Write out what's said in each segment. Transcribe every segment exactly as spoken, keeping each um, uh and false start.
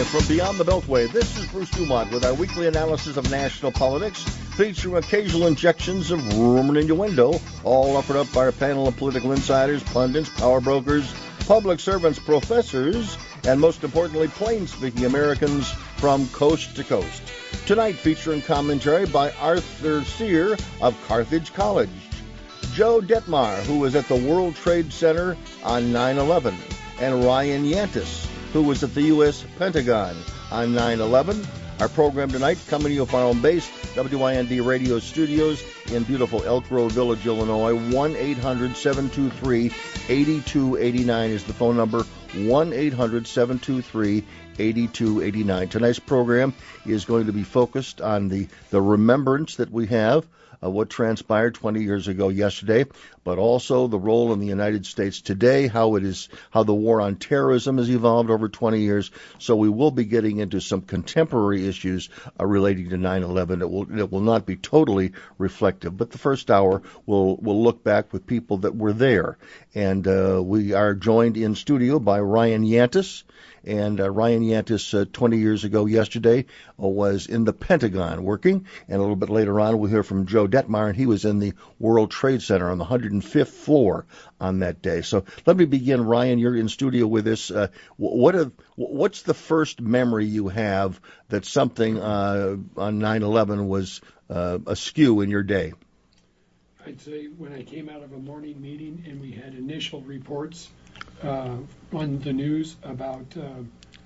Live from beyond the Beltway, this is Bruce Dumont with our weekly analysis of national politics, featuring occasional injections of rumor and innuendo, all offered up by our panel of political insiders, pundits, power brokers, public servants, professors, and most importantly, plain-speaking Americans from coast to coast. Tonight featuring commentary by Arthur Sear of Carthage College, Joe Detmar, who was at the World Trade Center on nine eleven, and Ryan Yantis, who was at the U S Pentagon on nine eleven. Our program tonight coming to you from our own base, W I N D Radio Studios in beautiful Elk Grove Village, Illinois. one eight hundred seven two three eight two eight nine is the phone number, one eight hundred seven two three eight two eight nine. Tonight's program is going to be focused on the, the remembrance that we have of what transpired twenty years ago yesterday, but also the role in the United States today, how it is, how the war on terrorism has evolved over twenty years. So we will be getting into some contemporary issues uh, relating to nine eleven. It will, it will not be totally reflective, but the first hour will will look back with people that were there. And uh, we are joined in studio by Ryan Yantis. And uh, Ryan Yantis, uh, twenty years ago yesterday, uh, was in the Pentagon working. And a little bit later on, we'll hear from Joe Detmar, and he was in the World Trade Center on the one hundred fifth floor on that day. So let me begin. Ryan, you're in studio with us. Uh, what are, what's the first memory you have that something uh, on nine eleven was uh, askew in your day? I'd say when I came out of a morning meeting and we had initial reports uh, on the news about uh,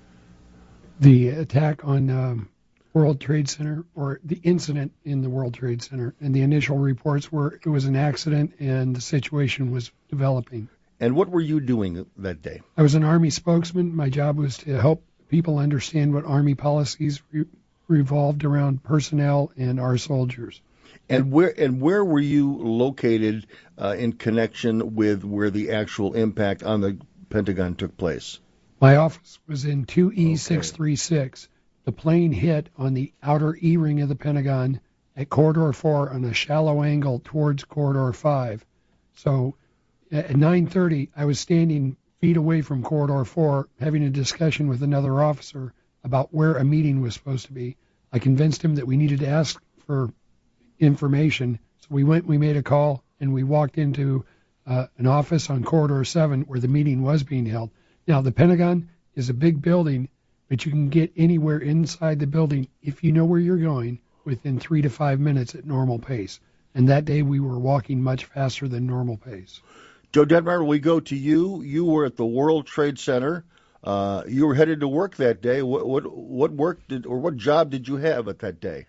the attack on um, World Trade Center, or the incident in the World Trade Center, and the initial reports were it was an accident and the situation was developing. And what were you doing that day? I was an Army spokesman. My job was to help people understand what Army policies re- revolved around personnel and our soldiers. And where and where were you located uh, in connection with where the actual impact on the Pentagon took place? My office was in two E six thirty-six. The plane hit on the outer E-ring of the Pentagon at Corridor four on a shallow angle towards Corridor five. So at nine thirty, I was standing feet away from Corridor four having a discussion with another officer about where a meeting was supposed to be. I convinced him that we needed to ask for information. So we went, we made a call, and we walked into uh, an office on Corridor seven where the meeting was being held. Now, the Pentagon is a big building, but you can get anywhere inside the building if you know where you're going within three to five minutes at normal pace. And that day we were walking much faster than normal pace. Joe Detmar, we go to you. You were at the World Trade Center. Uh, you were headed to work that day. What, what, what work did, or what job did you have at that day?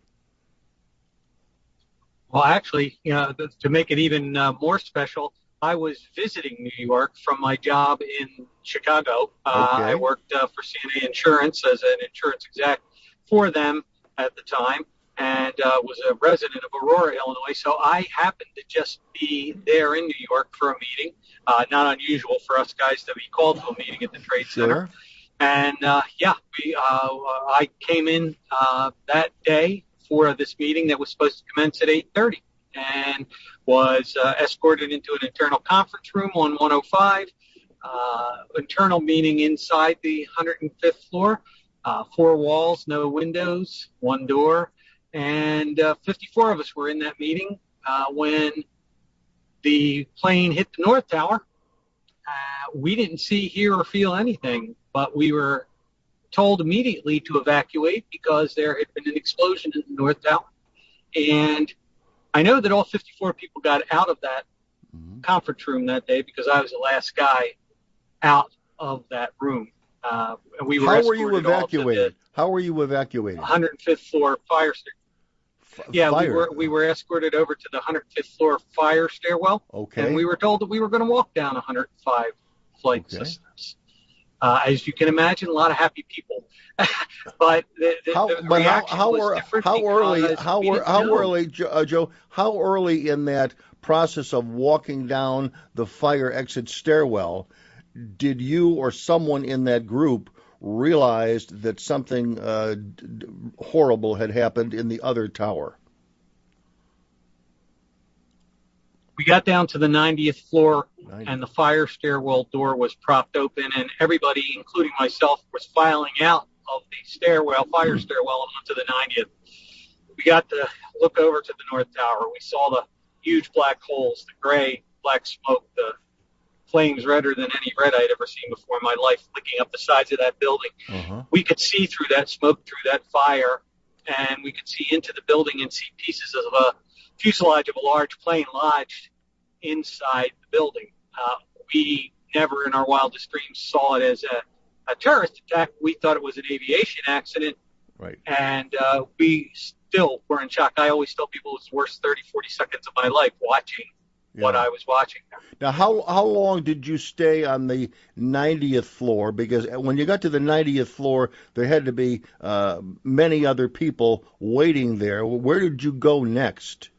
Well, actually, you know, to make it even uh, more special, I was visiting New York from my job in Chicago. Uh, okay. I worked uh, for C N A Insurance as an insurance exec for them at the time, and uh, was a resident of Aurora, Illinois. So I happened to just be there in New York for a meeting. Uh, not unusual for us guys to be called to a meeting at the Trade Sure. Center. And uh, yeah, we uh, I came in uh, that day for this meeting that was supposed to commence at eight thirty, and was uh, escorted into an internal conference room on one oh five, uh, internal meeting inside the one hundred fifth floor, uh, four walls, no windows, one door, and uh, fifty-four of us were in that meeting uh, when the plane hit the North Tower. Uh, we didn't see, hear, or feel anything, but we were told immediately to evacuate because there had been an explosion in the North Tower. And I know that all fifty-four people got out of that mm-hmm. conference room that day because I was the last guy out of that room. Uh, and we were How were you evacuated? How were you evacuated? one hundred fifth floor fire stairwell. F- yeah, fire. we were we were escorted over to the one hundred fifth floor fire stairwell. Okay. And we were told that we were going to walk down one hundred five flight okay. systems. Uh, as you can imagine, a lot of happy people. but the, the, how, the but reaction how, how, was how, different. How early? How, we how know. early, uh, Joe? How early in that process of walking down the fire exit stairwell did you or someone in that group realize that something uh, d- horrible had happened in the other tower? We got down to the ninetieth floor, ninety and the fire stairwell door was propped open, and everybody, including myself, was filing out of the stairwell, fire stairwell, onto the ninetieth. We got to look over to the North Tower. We saw the huge black holes, the gray, black smoke, the flames redder than any red I'd ever seen before in my life, licking up the sides of that building. Uh-huh. We could see through that smoke, through that fire, and we could see into the building and see pieces of a fuselage of a large plane lodged inside the building. Uh, we never in our wildest dreams saw it as a, a terrorist attack. We thought it was an aviation accident. Right. And uh, we still were in shock. I always tell people it's the worst thirty, forty seconds of my life watching yeah. what I was watching. Now, how how long did you stay on the ninetieth floor? Because when you got to the ninetieth floor, there had to be uh, many other people waiting there. Where did you go next?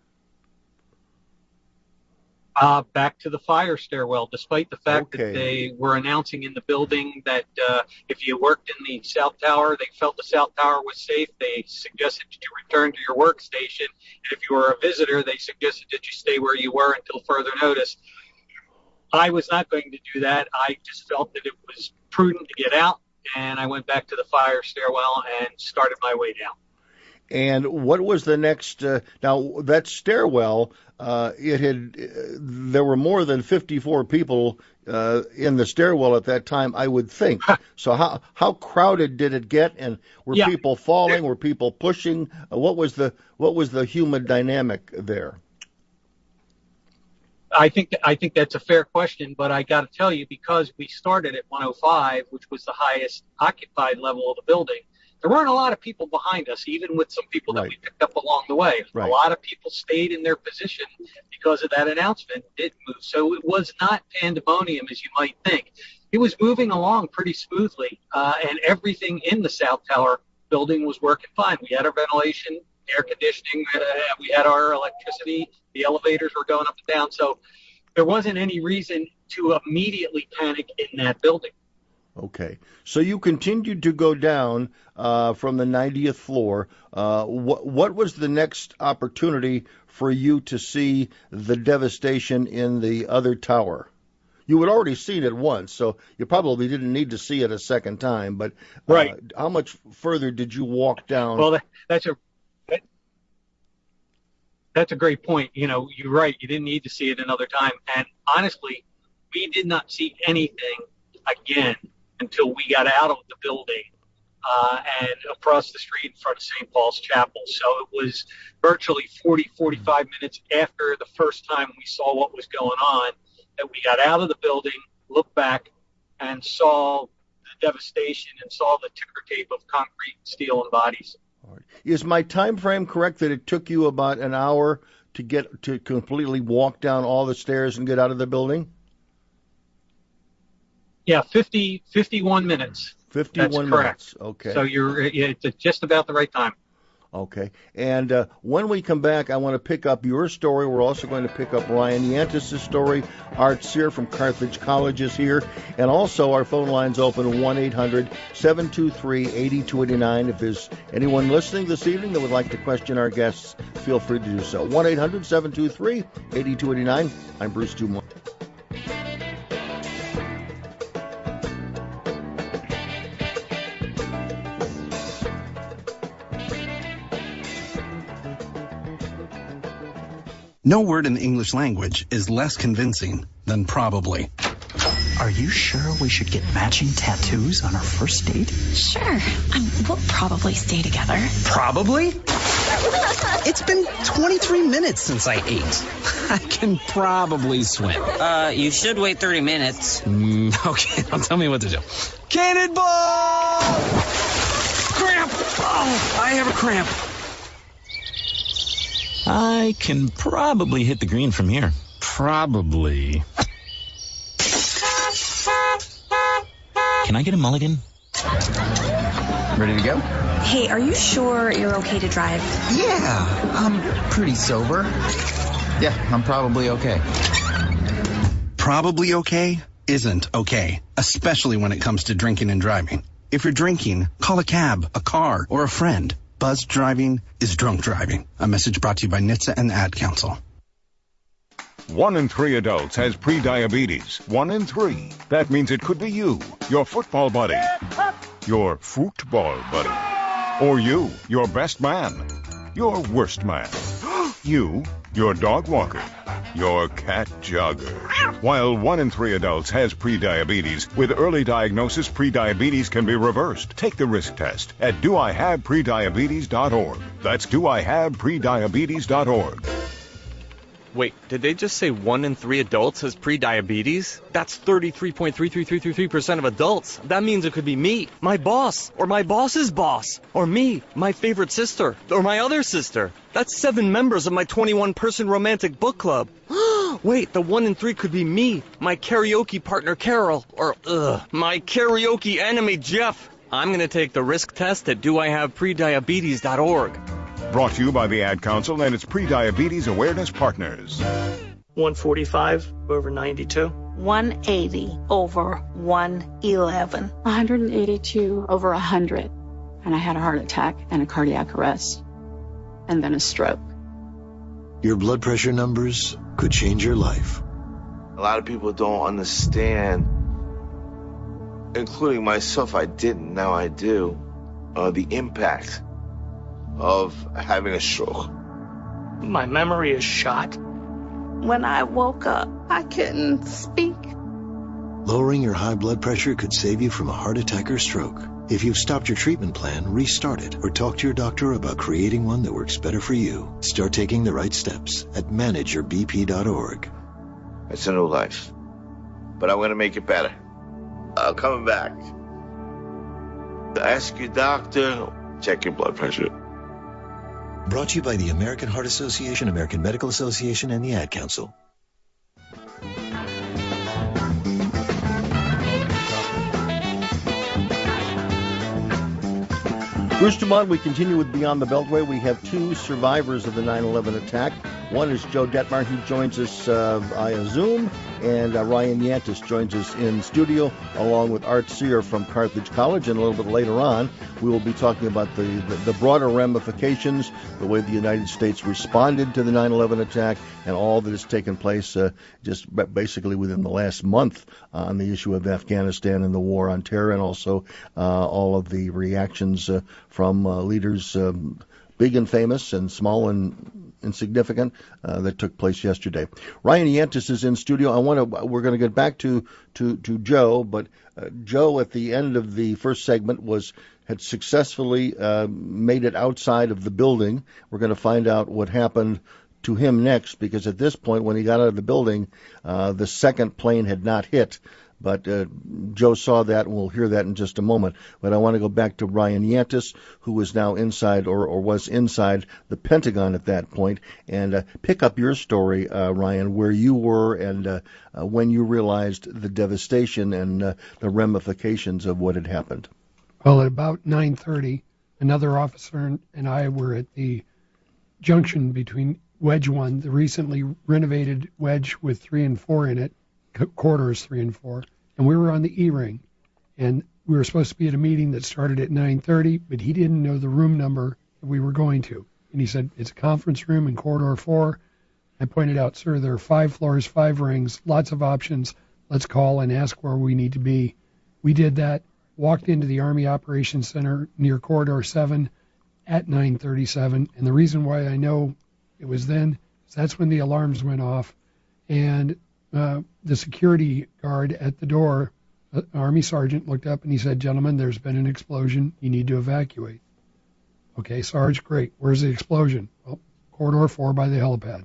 Uh, back to the fire stairwell, despite the fact okay. that they were announcing in the building that uh, if you worked in the South Tower, they felt the South Tower was safe. They suggested that you return to your workstation. And if you were a visitor, they suggested that you stay where you were until further notice. I was not going to do that. I just felt that it was prudent to get out, and I went back to the fire stairwell and started my way down. And what was the next? Uh, now that stairwell, uh, it had uh, there were more than fifty-four people uh, in the stairwell at that time, I would think. So how how crowded did it get? And were yeah. people falling? Were people pushing? Uh, what was the what was the human dynamic there? I think I think that's a fair question, but I got to tell you, because we started at one oh five, which was the highest occupied level of the building. There weren't a lot of people behind us, even with some people that right. we picked up along the way. Right. A lot of people stayed in their position because of that announcement. It didn't move. So it was not pandemonium, as you might think. It was moving along pretty smoothly, uh, and everything in the South Tower building was working fine. We had our ventilation, air conditioning, uh, we had our electricity, the elevators were going up and down. So there wasn't any reason to immediately panic in that building. Okay. So you continued to go down uh, from the ninetieth floor. Uh, what, what was the next opportunity for you to see the devastation in the other tower? You had already seen it once, so you probably didn't need to see it a second time. But uh, right. how much further did you walk down? Well, that, that's a that, that's a great point. You know, you're right. You didn't need to see it another time. And honestly, we did not see anything again until we got out of the building uh, and across the street in front of Saint Paul's Chapel. So it was virtually forty, forty-five minutes after the first time we saw what was going on that we got out of the building, looked back, and saw the devastation and saw the ticker tape of concrete, steel, and bodies. All right. Is my time frame correct that it took you about an hour to get to completely walk down all the stairs and get out of the building? Yeah, fifty, fifty-one minutes. fifty-one That's minutes. Correct. Okay. So you're it's just about the right time. Okay. And uh, when we come back, I want to pick up your story. We're also going to pick up Ryan Yantis' story. Art Sear from Carthage College is here. And also our phone line's open, one eight hundred seven two three eight two eight nine. If there's anyone listening this evening that would like to question our guests, feel free to do so. one eight hundred seven two three eight two eight nine. I'm Bruce Dumont. No word in the English language is less convincing than probably. Are you sure we should get matching tattoos on our first date? Sure. Um, we'll probably stay together. Probably? It's been twenty-three minutes since I ate. I can probably swim. Uh, you should wait thirty minutes. Mm, okay, now tell me what to do. Cannonball! Cramp! Oh, I have a cramp. I can probably hit the green from here. Probably. Can I get a mulligan? Ready to go? Hey, are you sure you're okay to drive? Yeah, I'm pretty sober. Yeah, I'm probably okay. Probably okay isn't okay, especially when it comes to drinking and driving. If you're drinking, call a cab, a car, or a friend. Buzzed driving is drunk driving. A message brought to you by N H T S A and the Ad Council. One in three adults has prediabetes. One in three. That means it could be you, your football buddy, your football buddy. Or you, your best man. Your worst man. You, your dog walker. Your cat jogger. While one in three adults has prediabetes, with early diagnosis, prediabetes can be reversed. Take the risk test at do I have prediabetes dot org. That's do I have prediabetes dot org. Wait, did they just say one in three adults has prediabetes? That's thirty-three point three three three three three percent of adults. That means it could be me, my boss, or my boss's boss, or me, my favorite sister, or my other sister. That's seven members of my twenty-one person romantic book club. Wait, the one in three could be me, my karaoke partner Carol, or ugh, my karaoke enemy Jeff. I'm going to take the risk test at do I have prediabetes dot org. Brought to you by the Ad Council and its Prediabetes Awareness Partners. one forty-five over ninety-two. one eighty over one eleven. one hundred eighty-two over one hundred. And I had a heart attack and a cardiac arrest. And then a stroke. Your blood pressure numbers could change your life. A lot of people don't understand, including myself, I didn't, now I do, uh, the impact of having a stroke. My memory is shot. When I woke up, I couldn't speak. Lowering your high blood pressure could save you from a heart attack or stroke. If you've stopped your treatment plan, restart it or talk to your doctor about creating one that works better for you. Start taking the right steps at manage your b p dot org. It's a new life, but I'm going to make it better. I'm coming back. Ask your doctor, check your blood pressure. Brought to you by the American Heart Association, American Medical Association, and the Ad Council. Bruce Dumont, we continue with Beyond the Beltway. We have two survivors of the nine eleven attack. One is Joe Detmar. He joins us uh, via Zoom. And uh, Ryan Yantis joins us in studio, along with Art Sear from Carthage College. And a little bit later on, we will be talking about the, the, the broader ramifications, the way the United States responded to the nine eleven attack, and all that has taken place uh, just basically within the last month on the issue of Afghanistan and the war on terror, and also uh, all of the reactions uh, from uh, leaders um, big and famous and small and insignificant uh, that took place yesterday. Ryan Yantis is in studio. I want to. We're going to get back to to to Joe, but uh, Joe at the end of the first segment was had successfully uh, made it outside of the building. We're going to find out what happened to him next, because at this point, when he got out of the building, uh, the second plane had not hit. But uh, Joe saw that, and we'll hear that in just a moment. But I want to go back to Ryan Yantis, who is now inside or, or was inside the Pentagon at that point, and uh, pick up your story, uh, Ryan, where you were and uh, uh, when you realized the devastation and uh, the ramifications of what had happened. Well, at about nine thirty, another officer and I were at the junction between Wedge one, the recently renovated wedge with three and four in it, corridors three and four, and we were on the E-ring, and we were supposed to be at a meeting that started at nine thirty, but he didn't know the room number that we were going to, and he said, it's a conference room in corridor four. I pointed out, sir, there are five floors, five rings, lots of options. Let's call and ask where we need to be. We did that, walked into the Army Operations Center near corridor seven at nine thirty-seven, and the reason why I know it was then is that's when the alarms went off, and Uh, the security guard at the door, uh, Army sergeant, looked up and he said, gentlemen, there's been an explosion. You need to evacuate. Okay, Sarge, great. Where's the explosion? Well, corridor four by the helipad.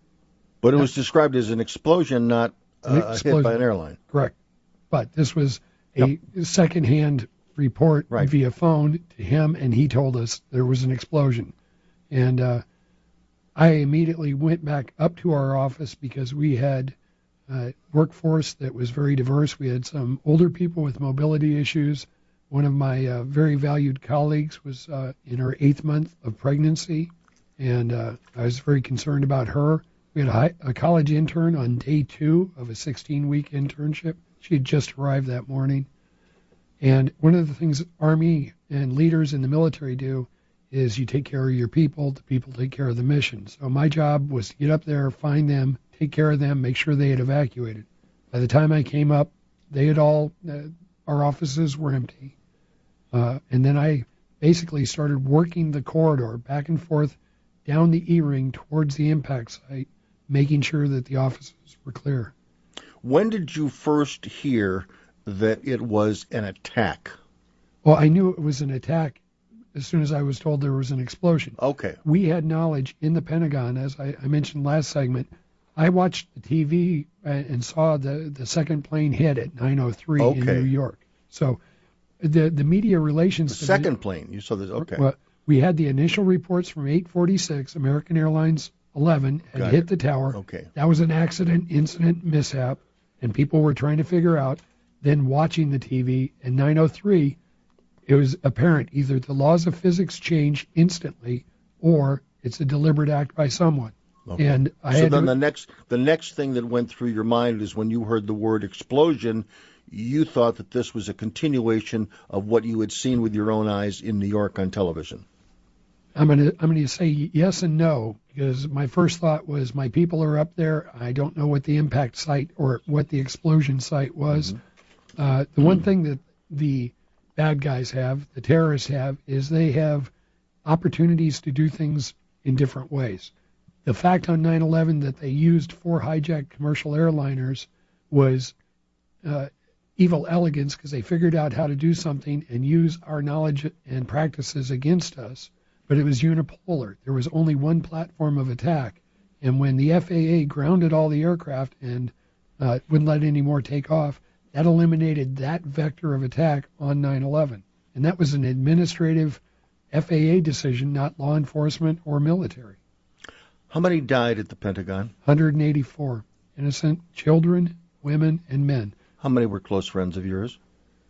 But it was described as an explosion, not uh, an a explosion. hit by an airline. Correct. But this was a yep. second-hand report right. via phone to him, and he told us there was an explosion. And uh, I immediately went back up to our office because we had Uh, workforce that was very diverse. We had some older people with mobility issues. One of my uh, very valued colleagues was uh, in her eighth month of pregnancy, and uh, I was very concerned about her. We had a, high, a college intern on day two of a sixteen-week internship. She had just arrived that morning. And one of the things Army and leaders in the military do is you take care of your people, the people take care of the mission. So my job was to get up there, find them, take care of them, make sure they had evacuated. By the time I came up, they had all, uh, our offices were empty. Uh, and then I basically started working the corridor back and forth down the E-ring towards the impact site, making sure that the offices were clear. When did you first hear that it was an attack? Well, I knew it was an attack as soon as I was told there was an explosion. Okay. We had knowledge in the Pentagon, as I, I mentioned last segment. I watched the T V and saw the, the second plane hit at nine oh three okay. in New York. So the the media relations... The second plane, you saw this, okay. Well, we had the initial reports from eight forty-six, American Airlines eleven, had Got hit it. the tower. Okay. That was an accident, incident, mishap, and people were trying to figure out. Then watching the T V at nine oh three, it was apparent either the laws of physics change instantly or it's a deliberate act by someone. Okay. And I so had then to, the next the next thing that went through your mind is when you heard the word explosion, you thought that this was a continuation of what you had seen with your own eyes in New York on television. I'm gonna I'm gonna say yes and no, because my first thought was my people are up there. I don't know what the impact site or what the explosion site was. Mm-hmm. Uh, the mm-hmm. one thing that the bad guys have, the terrorists have, is they have opportunities to do things in different ways. The fact on nine eleven that they used four hijacked commercial airliners was uh, evil elegance, because they figured out how to do something and use our knowledge and practices against us. But it was unipolar. There was only one platform of attack. And when the F A A grounded all the aircraft and uh, wouldn't let any more take off, that eliminated that vector of attack on nine eleven. And that was an administrative F A A decision, not law enforcement or military. How many died at the Pentagon? one hundred eighty-four. Innocent children, women, and men. How many were close friends of yours?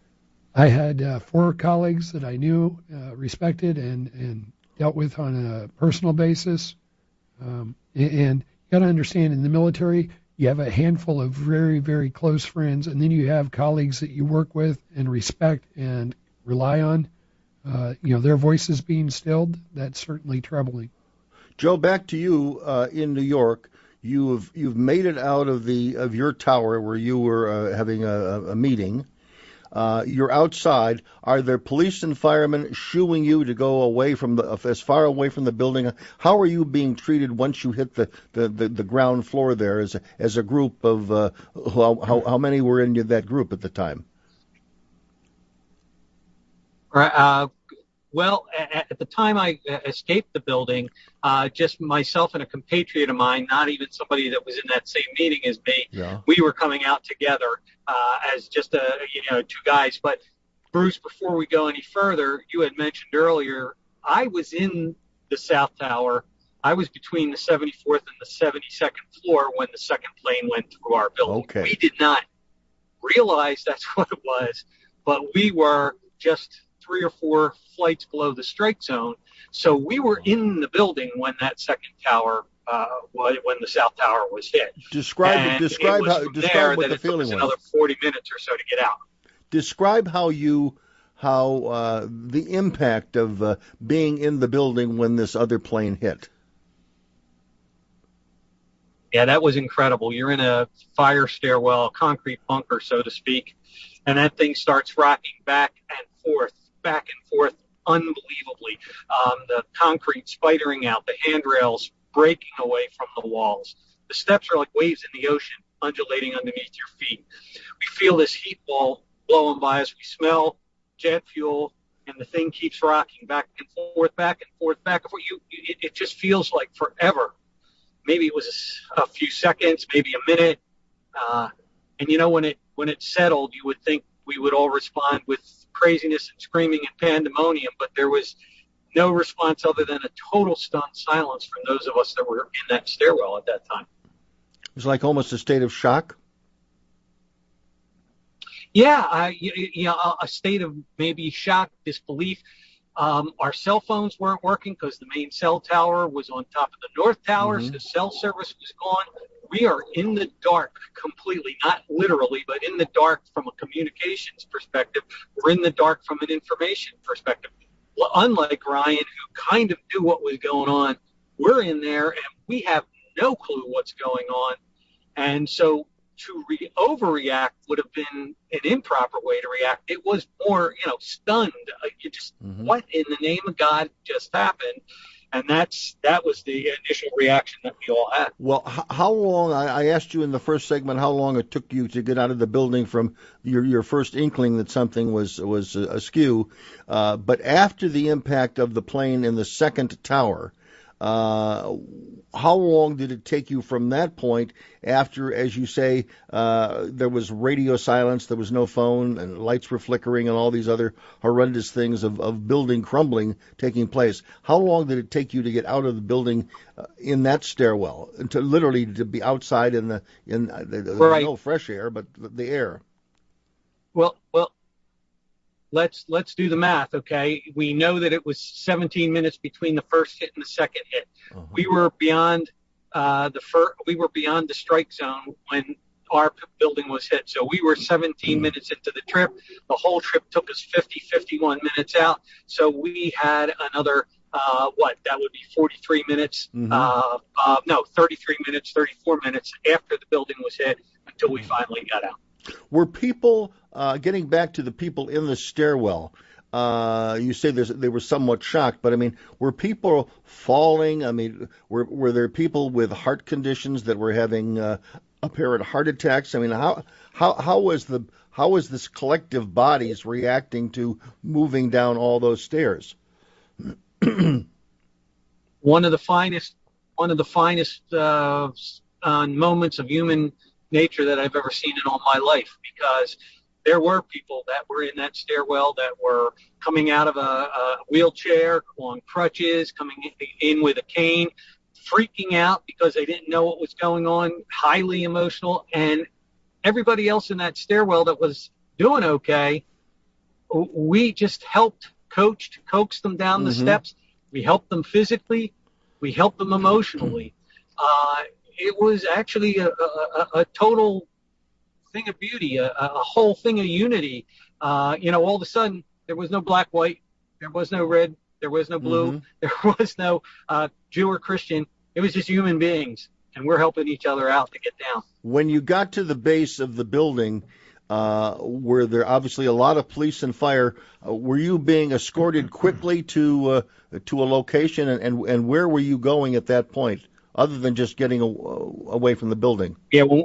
I had uh, four colleagues that I knew, uh, respected, and, and dealt with on a personal basis. Um, and you got to understand, in the military, you have a handful of very, very close friends, and then you have colleagues that you work with and respect and rely on. Uh, you know, their voices being stilled, that's certainly troubling. Joe, back to you uh, in New York. You've you've made it out of the of your tower where you were uh, having a, a meeting. Uh, you're outside. Are there police and firemen shooing you to go away from the as far away from the building? How are you being treated once you hit the, the, the, the ground floor there as a, as a group of uh, how, how how many were in that group at the time? Right. Uh, well, at, at the time I escaped the building, uh, just myself and a compatriot of mine, not even somebody that was in that same meeting as me, yeah. we were coming out together uh, as just a you know two guys. But Bruce, before we go any further, you had mentioned earlier I was in the South Tower. I was between the seventy-fourth and the seventy-second floor when the second plane went through our building. Okay. We did not realize that's what it was, but we were just three or four flights below the strike zone. So we were in the building when that second tower, uh, when the South Tower was hit. Describe and describe it was how from describe there what that the it feeling took us was. another forty minutes or so to get out. Describe how you how uh, the impact of uh, being in the building when this other plane hit. Yeah, that was incredible. You're in a fire stairwell, a concrete bunker, so to speak, and that thing starts rocking back and forth, back and forth, unbelievably. Um, the concrete spidering out, the handrails breaking away from the walls. The steps are like waves in the ocean, undulating underneath your feet. We feel this heat wall blowing by us. We smell jet fuel, and the thing keeps rocking back and forth, back and forth, back and forth. You, it, it just feels like forever. Maybe it was a few seconds, maybe a minute. Uh, and, you know, when it when it settled, you would think we would all respond with craziness and screaming and pandemonium, but there was no response other than a total stunned silence from those of us that were in that stairwell at that time. It was like almost a state of shock. Yeah, uh, you, you know, a state of maybe shock, disbelief. Um, our cell phones weren't working because the main cell tower was on top of the north tower, Mm-hmm. so cell service was gone. We are in the dark completely, not literally, but in the dark from a communications perspective. We're in the dark from an information perspective. Well, unlike Ryan, who kind of knew what was going on, we're in there and we have no clue what's going on. And so to re- overreact would have been an improper way to react. It was more, you know, stunned. Uh, You just, Mm-hmm. what in the name of God just happened? And that's that was the initial reaction that we all had. Well, h- how long, I, I asked you in the first segment how long it took you to get out of the building from your, your first inkling that something was, was uh, askew. Uh, but after the impact of the plane in the second tower, uh, how long did it take you from that point after, as you say, uh, there was radio silence, there was no phone, and lights were flickering, and all these other horrendous things of, of building crumbling taking place? How long did it take you to get out of the building uh, in that stairwell, and to literally to be outside in the in uh, the, the, Right. no fresh air, but the, the air? Well, well, let's let's do the math, okay? We know that it was seventeen minutes between the first hit and the second hit. Uh-huh. We were beyond uh, the fir- we were beyond the strike zone when our p- building was hit. So we were seventeen minutes into the trip. The whole trip took us fifty, fifty-one minutes out. So we had another uh, what? That would be forty-three minutes. Mhm. Uh, uh, no, thirty-three minutes, thirty-four minutes after the building was hit until we finally got out. Were people, uh, getting back to the people in the stairwell, uh, you say there's, they were somewhat shocked, but I mean, were people falling? I mean, were were there people with heart conditions that were having uh, apparent heart attacks? I mean, how how how was the how was this collective bodies reacting to moving down all those stairs? One of the finest, one of the finest uh, uh, moments of human nature that I've ever seen in all my life, because there were people that were in that stairwell that were coming out of a, a wheelchair, on crutches, coming in with a cane, freaking out because they didn't know what was going on, highly emotional. And everybody else in that stairwell that was doing okay, we just helped, coached, coaxed them down the Mhm. steps. We helped them physically. We helped them emotionally. Uh, it was actually a, a, a, a total thing of beauty, a, a whole thing of unity. Uh, you know, all of a sudden, there was no black, white, there was no red, there was no blue, Mhm. there was no uh, Jew or Christian. It was just human beings, and we're helping each other out to get down. When you got to the base of the building, uh, were there obviously a lot of police and fire? Uh, were you being escorted quickly to uh, to a location, and, and and where were you going at that point, other than just getting a, away from the building? Yeah, well,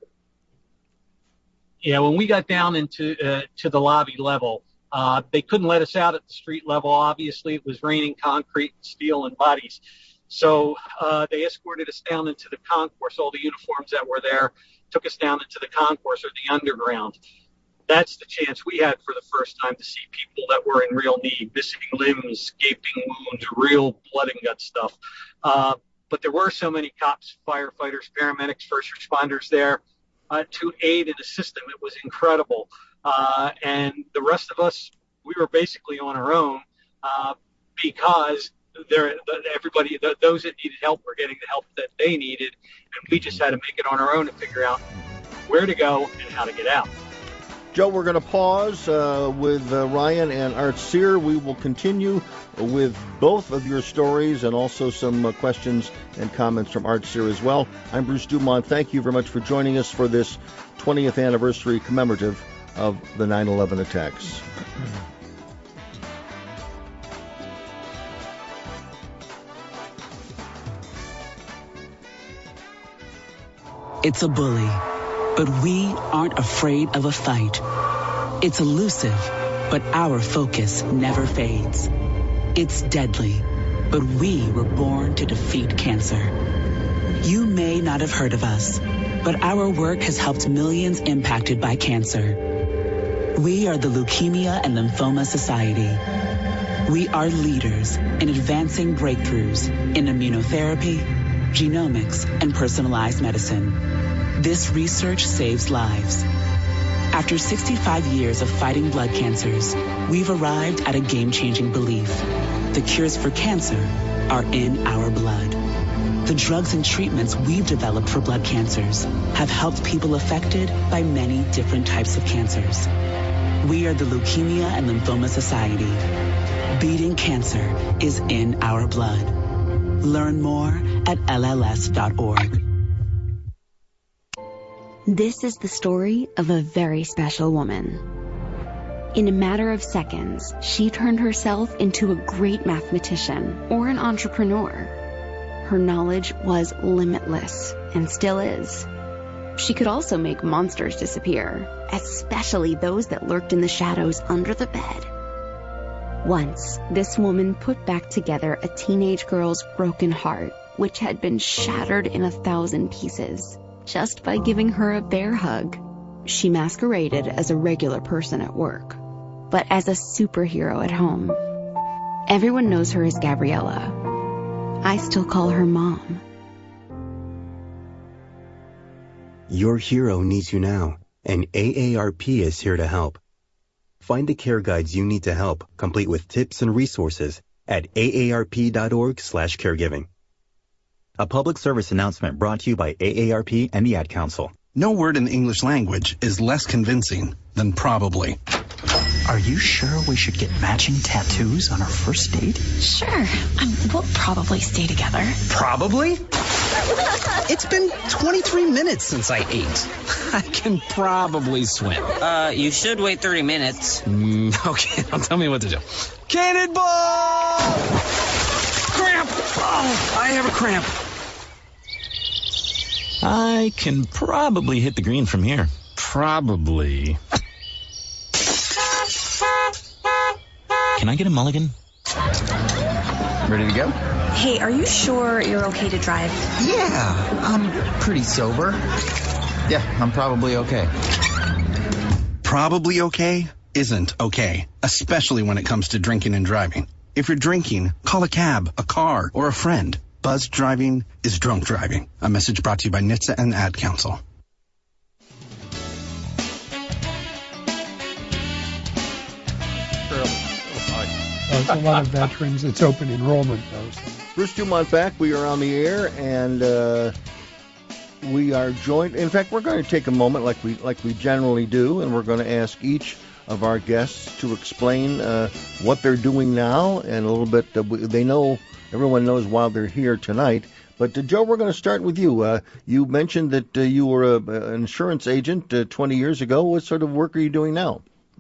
yeah. When we got down into uh, to the lobby level, uh, they couldn't let us out at the street level. Obviously, it was raining concrete, steel, and bodies. So uh, they escorted us down into the concourse. All the uniforms that were there took us down into the concourse, or the underground. That's the chance we had for the first time to see people that were in real need, missing limbs, gaping wounds, real blood and gut stuff. Uh, but there were so many cops, firefighters, paramedics, first responders there uh, to aid and assist them. It was incredible. Uh, and the rest of us, we were basically on our own uh, because there, everybody, those that needed help were getting the help that they needed, and we just had to make it on our own and figure out where to go and how to get out. Joe, we're going to pause uh, with uh, Ryan and Art Cyr. We will continue with both of your stories and also some uh, questions and comments from Art Cyr as well. I'm Bruce Dumont. Thank you very much for joining us for this twentieth anniversary commemorative of the nine eleven attacks. It's a bully, but we aren't afraid of a fight. It's elusive, but our focus never fades. It's deadly, but we were born to defeat cancer. You may not have heard of us, but our work has helped millions impacted by cancer. We are the Leukemia and Lymphoma Society. We are leaders in advancing breakthroughs in immunotherapy, genomics, and personalized medicine. This research saves lives. After sixty-five years of fighting blood cancers, we've arrived at a game-changing belief. The cures for cancer are in our blood. The drugs and treatments we've developed for blood cancers have helped people affected by many different types of cancers. We are the Leukemia and Lymphoma Society. Beating cancer is in our blood. Learn more at L L S dot org. This is the story of a very special woman. In a matter of seconds, she turned herself into a great mathematician or an entrepreneur. Her knowledge was limitless and still is. She could also make monsters disappear, especially those that lurked in the shadows under the bed. Once, this woman put back together a teenage girl's broken heart, which had been shattered in a thousand pieces, just by giving her a bear hug. She masqueraded as a regular person at work, but as a superhero at home. Everyone knows her as Gabriella. I still call her Mom. Your hero needs you now, and A A R P is here to help. Find the care guides you need to help, complete with tips and resources at A A R P dot org slash caregiving. A public service announcement brought to you by A A R P and the Ad Council. No word in the English language is less convincing than probably. Are you sure we should get matching tattoos on our first date? Sure. Um, we'll probably stay together. Probably? It's been twenty-three minutes since I ate. I can probably swim. Uh, you should wait thirty minutes. Mm, okay, now tell me what to do. Cannonball! Cramp! Oh, I have a cramp. I can probably hit the green from here. Probably. Can I get a mulligan? Ready to go? Hey, are you sure you're okay to drive? Yeah, I'm pretty sober. Yeah, I'm probably okay. Probably okay isn't okay, especially when it comes to drinking and driving. If you're drinking, call a cab, a car, or a friend. Buzzed driving is drunk driving. A message brought to you by N H T S A and the Ad Council. There's a lot of veterans. It's open enrollment, though. So. Bruce Dumont back. We are on the air, and uh, we are joined. In fact, we're going to take a moment, like we like we generally do, and we're going to ask each of our guests to explain uh, what they're doing now, and a little bit. Uh, they know everyone knows why they're here tonight. But uh, Joe, we're going to start with you. Uh, you mentioned that uh, you were a, an insurance agent uh, twenty years ago. What sort of work are you doing now?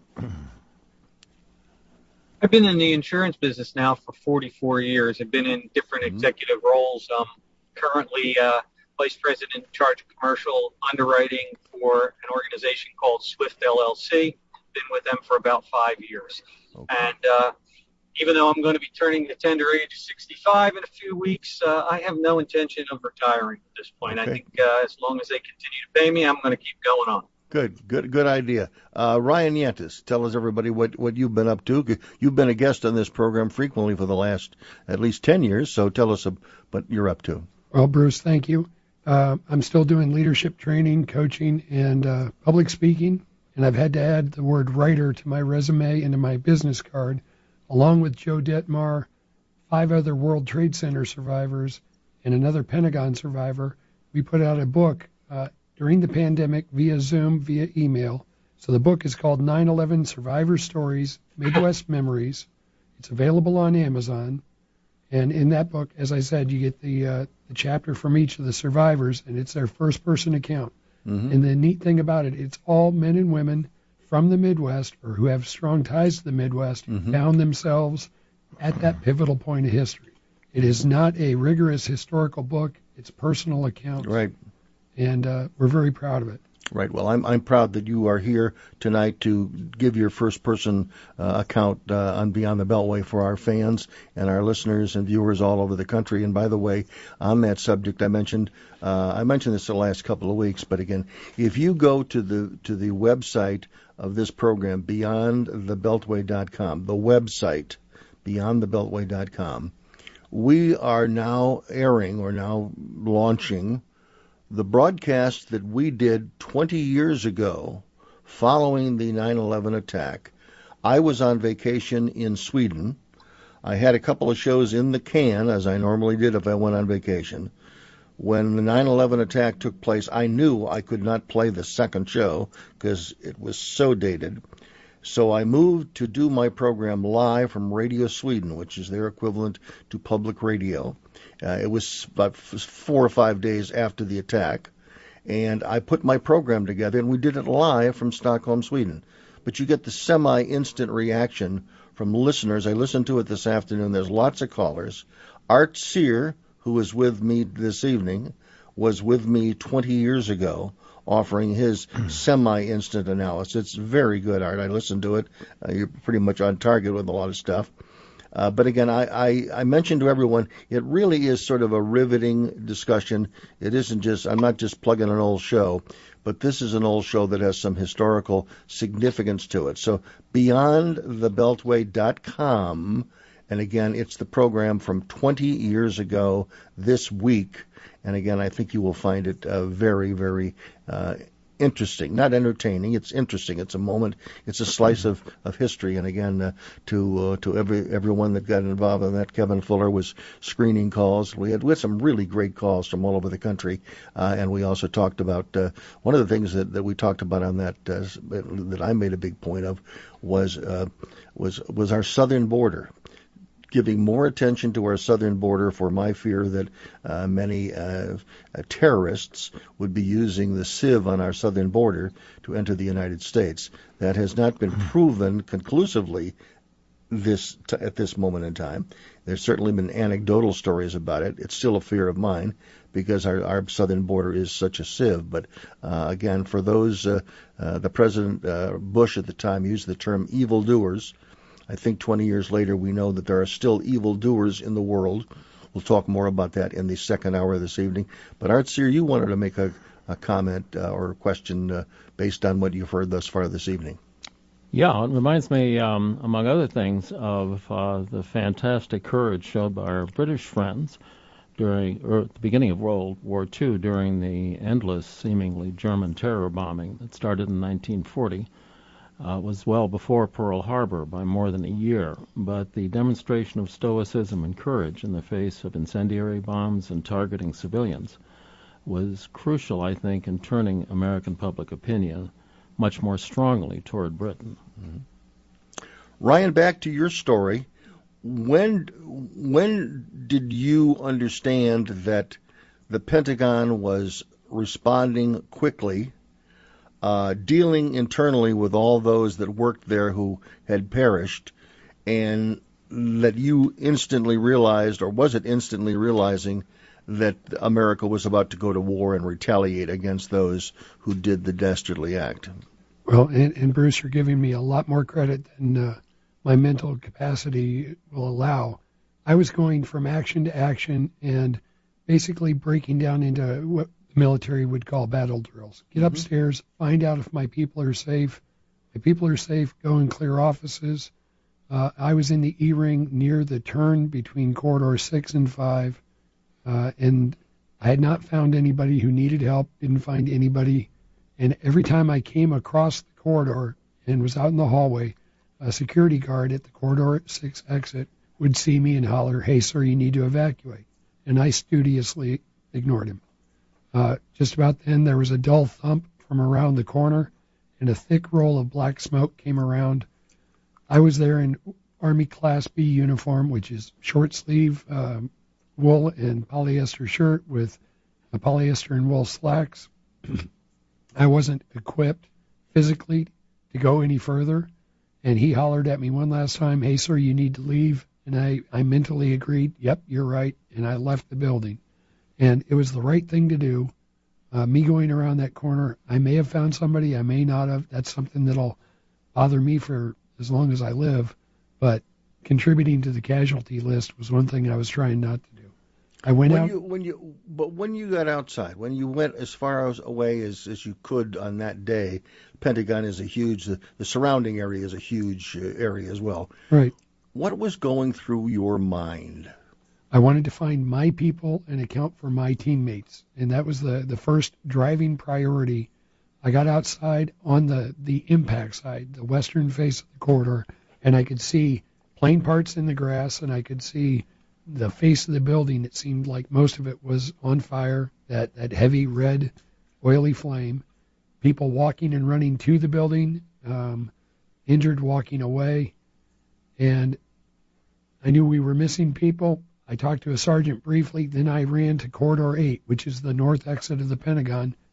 I've been in the insurance business now for forty-four years. I've been in different mm-hmm. executive roles. Um, currently, uh, vice president in charge of commercial underwriting for an organization called Swift L L C. Been with them for about five years. Okay. And uh, even though I'm going to be turning the tender age of sixty-five in a few weeks, uh, I have no intention of retiring at this point. Okay. I think uh, as long as they continue to pay me, I'm going to keep going on. Good, good, good idea. Uh, Ryan Yantis, tell us, everybody, what, what you've been up to. You've been a guest on this program frequently for the last at least ten years, so tell us what you're up to. Well, Bruce, thank you. Uh, I'm still doing leadership training, coaching, and uh, public speaking, and I've had to add the word writer to my resume and to my business card, along with Joe Detmar, five other World Trade Center survivors, and another Pentagon survivor. We put out a book uh, during the pandemic via Zoom, via email. So the book is called nine eleven Survivor Stories, Midwest Memories. It's available on Amazon. And in that book, as I said, you get the, uh, the chapter from each of the survivors, and it's their first-person account. Mm-hmm. And the neat thing about it, it's all men and women from the Midwest or who have strong ties to the Midwest, mm-hmm. found themselves at that pivotal point of history. It is not a rigorous historical book. It's personal accounts. Right. And uh, we're very proud of it. Right. Well, I'm I'm proud that you are here tonight to give your first-person uh, account uh, on Beyond the Beltway for our fans and our listeners and viewers all over the country. And by the way, on that subject, I mentioned uh, I mentioned this the last couple of weeks, but again, if you go to the to the website of this program, beyond the beltway dot com, the website, beyond the beltway dot com, we are now airing or now launching the broadcast that we did twenty years ago following the nine eleven attack. I was on vacation in Sweden. I had a couple of shows in the can, as I normally did if I went on vacation. When the nine eleven attack took place, I knew I could not play the second show because it was so dated. So I moved to do my program live from Radio Sweden, which is their equivalent to public radio. Uh, it was about four or five days after the attack, And I put my program together, and we did it live from Stockholm, Sweden. But you get the semi-instant reaction from listeners. I listened to it this afternoon. There's lots of callers. Art Sear, who was with me this evening, was with me twenty years ago, offering his semi-instant analysis. It's very good, Art. I listened to it. Uh, you're pretty much on target with a lot of stuff. Uh, but again, I, I, I mentioned to everyone, it really is sort of a riveting discussion. It isn't just, I'm not just plugging an old show, but this is an old show that has some historical significance to it. So beyond the beltway dot com, and again, it's the program from twenty years ago this week. And again, I think you will find it uh, very, very uh, interesting. Not entertaining. It's interesting. It's a moment. It's a slice of, of history. And again, uh, to uh, to every everyone that got involved in that, Kevin Fuller was screening calls. We had we had some really great calls from all over the country. Uh, and we also talked about uh, one of the things that, that we talked about on that uh, that I made a big point of was uh, was was our southern border. Giving more attention to our southern border for my fear that uh, many uh, uh, terrorists would be using the sieve on our southern border to enter the United States. That has not been proven conclusively this t- at this moment in time. There's certainly been anecdotal stories about it. It's still a fear of mine because our, our southern border is such a sieve. But uh, again, for those, uh, uh, the President uh, Bush at the time used the term evildoers. I think twenty years later, we know that there are still evildoers in the world. We'll talk more about that in the second hour of this evening. But Art Sear, you wanted to make a, a comment uh, or a question uh, based on what you've heard thus far this evening. Yeah, it reminds me, um, among other things, of uh, the fantastic courage showed by our British friends during or at the beginning of World War Two, during the endless, seemingly German terror bombing that started in nineteen forty. Uh, was well before Pearl Harbor by more than a year, but the demonstration of stoicism and courage in the face of incendiary bombs and targeting civilians was crucial, I think, in turning American public opinion much more strongly toward Britain. Mm-hmm. Ryan, back to your story. When when did you understand that the Pentagon was responding quickly, Uh, dealing internally with all those that worked there who had perished, and that you instantly realized, or was it instantly realizing, that America was about to go to war and retaliate against those who did the dastardly act? Well, and, and Bruce, you're giving me a lot more credit than uh, my mental capacity will allow. I was going from action to action and basically breaking down into what military would call battle drills. Get mm-hmm. upstairs, find out if my people are safe. My people are safe, go and clear offices. Uh, I was in the E-ring near the turn between corridor six and five, uh, and I had not found anybody who needed help, didn't find anybody. And every time I came across the corridor and was out in the hallway, a security guard at the corridor six exit would see me and holler, "Hey, sir, you need to evacuate." And I studiously ignored him. Uh, just about then, there was a dull thump from around the corner, and a thick roll of black smoke came around. I was there in Army Class B uniform, which is short-sleeve uh, wool and polyester shirt with a polyester and wool slacks. I wasn't equipped physically to go any further, and he hollered at me one last time, "Hey, sir, you need to leave." And I, I mentally agreed, "Yep, you're right," and I left the building. And it was the right thing to do. Uh, me going around that corner, I may have found somebody, I may not have. That's something that'll bother me for as long as I live. But contributing to the casualty list was one thing I was trying not to do. I went when out. You, when you, but when you got outside, when you went as far as away as, as you could on that day, Pentagon is a huge, the, the surrounding area is a huge uh, area as well. Right. What was going through your mind? I wanted to find my people and account for my teammates, and that was the, the first driving priority. I got outside on the, the impact side, the western face of the corridor, and I could see plane parts in the grass, and I could see the face of the building. It seemed like most of it was on fire, that, that heavy red, oily flame, people walking and running to the building, um, injured walking away, and I knew we were missing people. I talked to a sergeant briefly, then I ran to Corridor eight, which is the north exit of the Pentagon,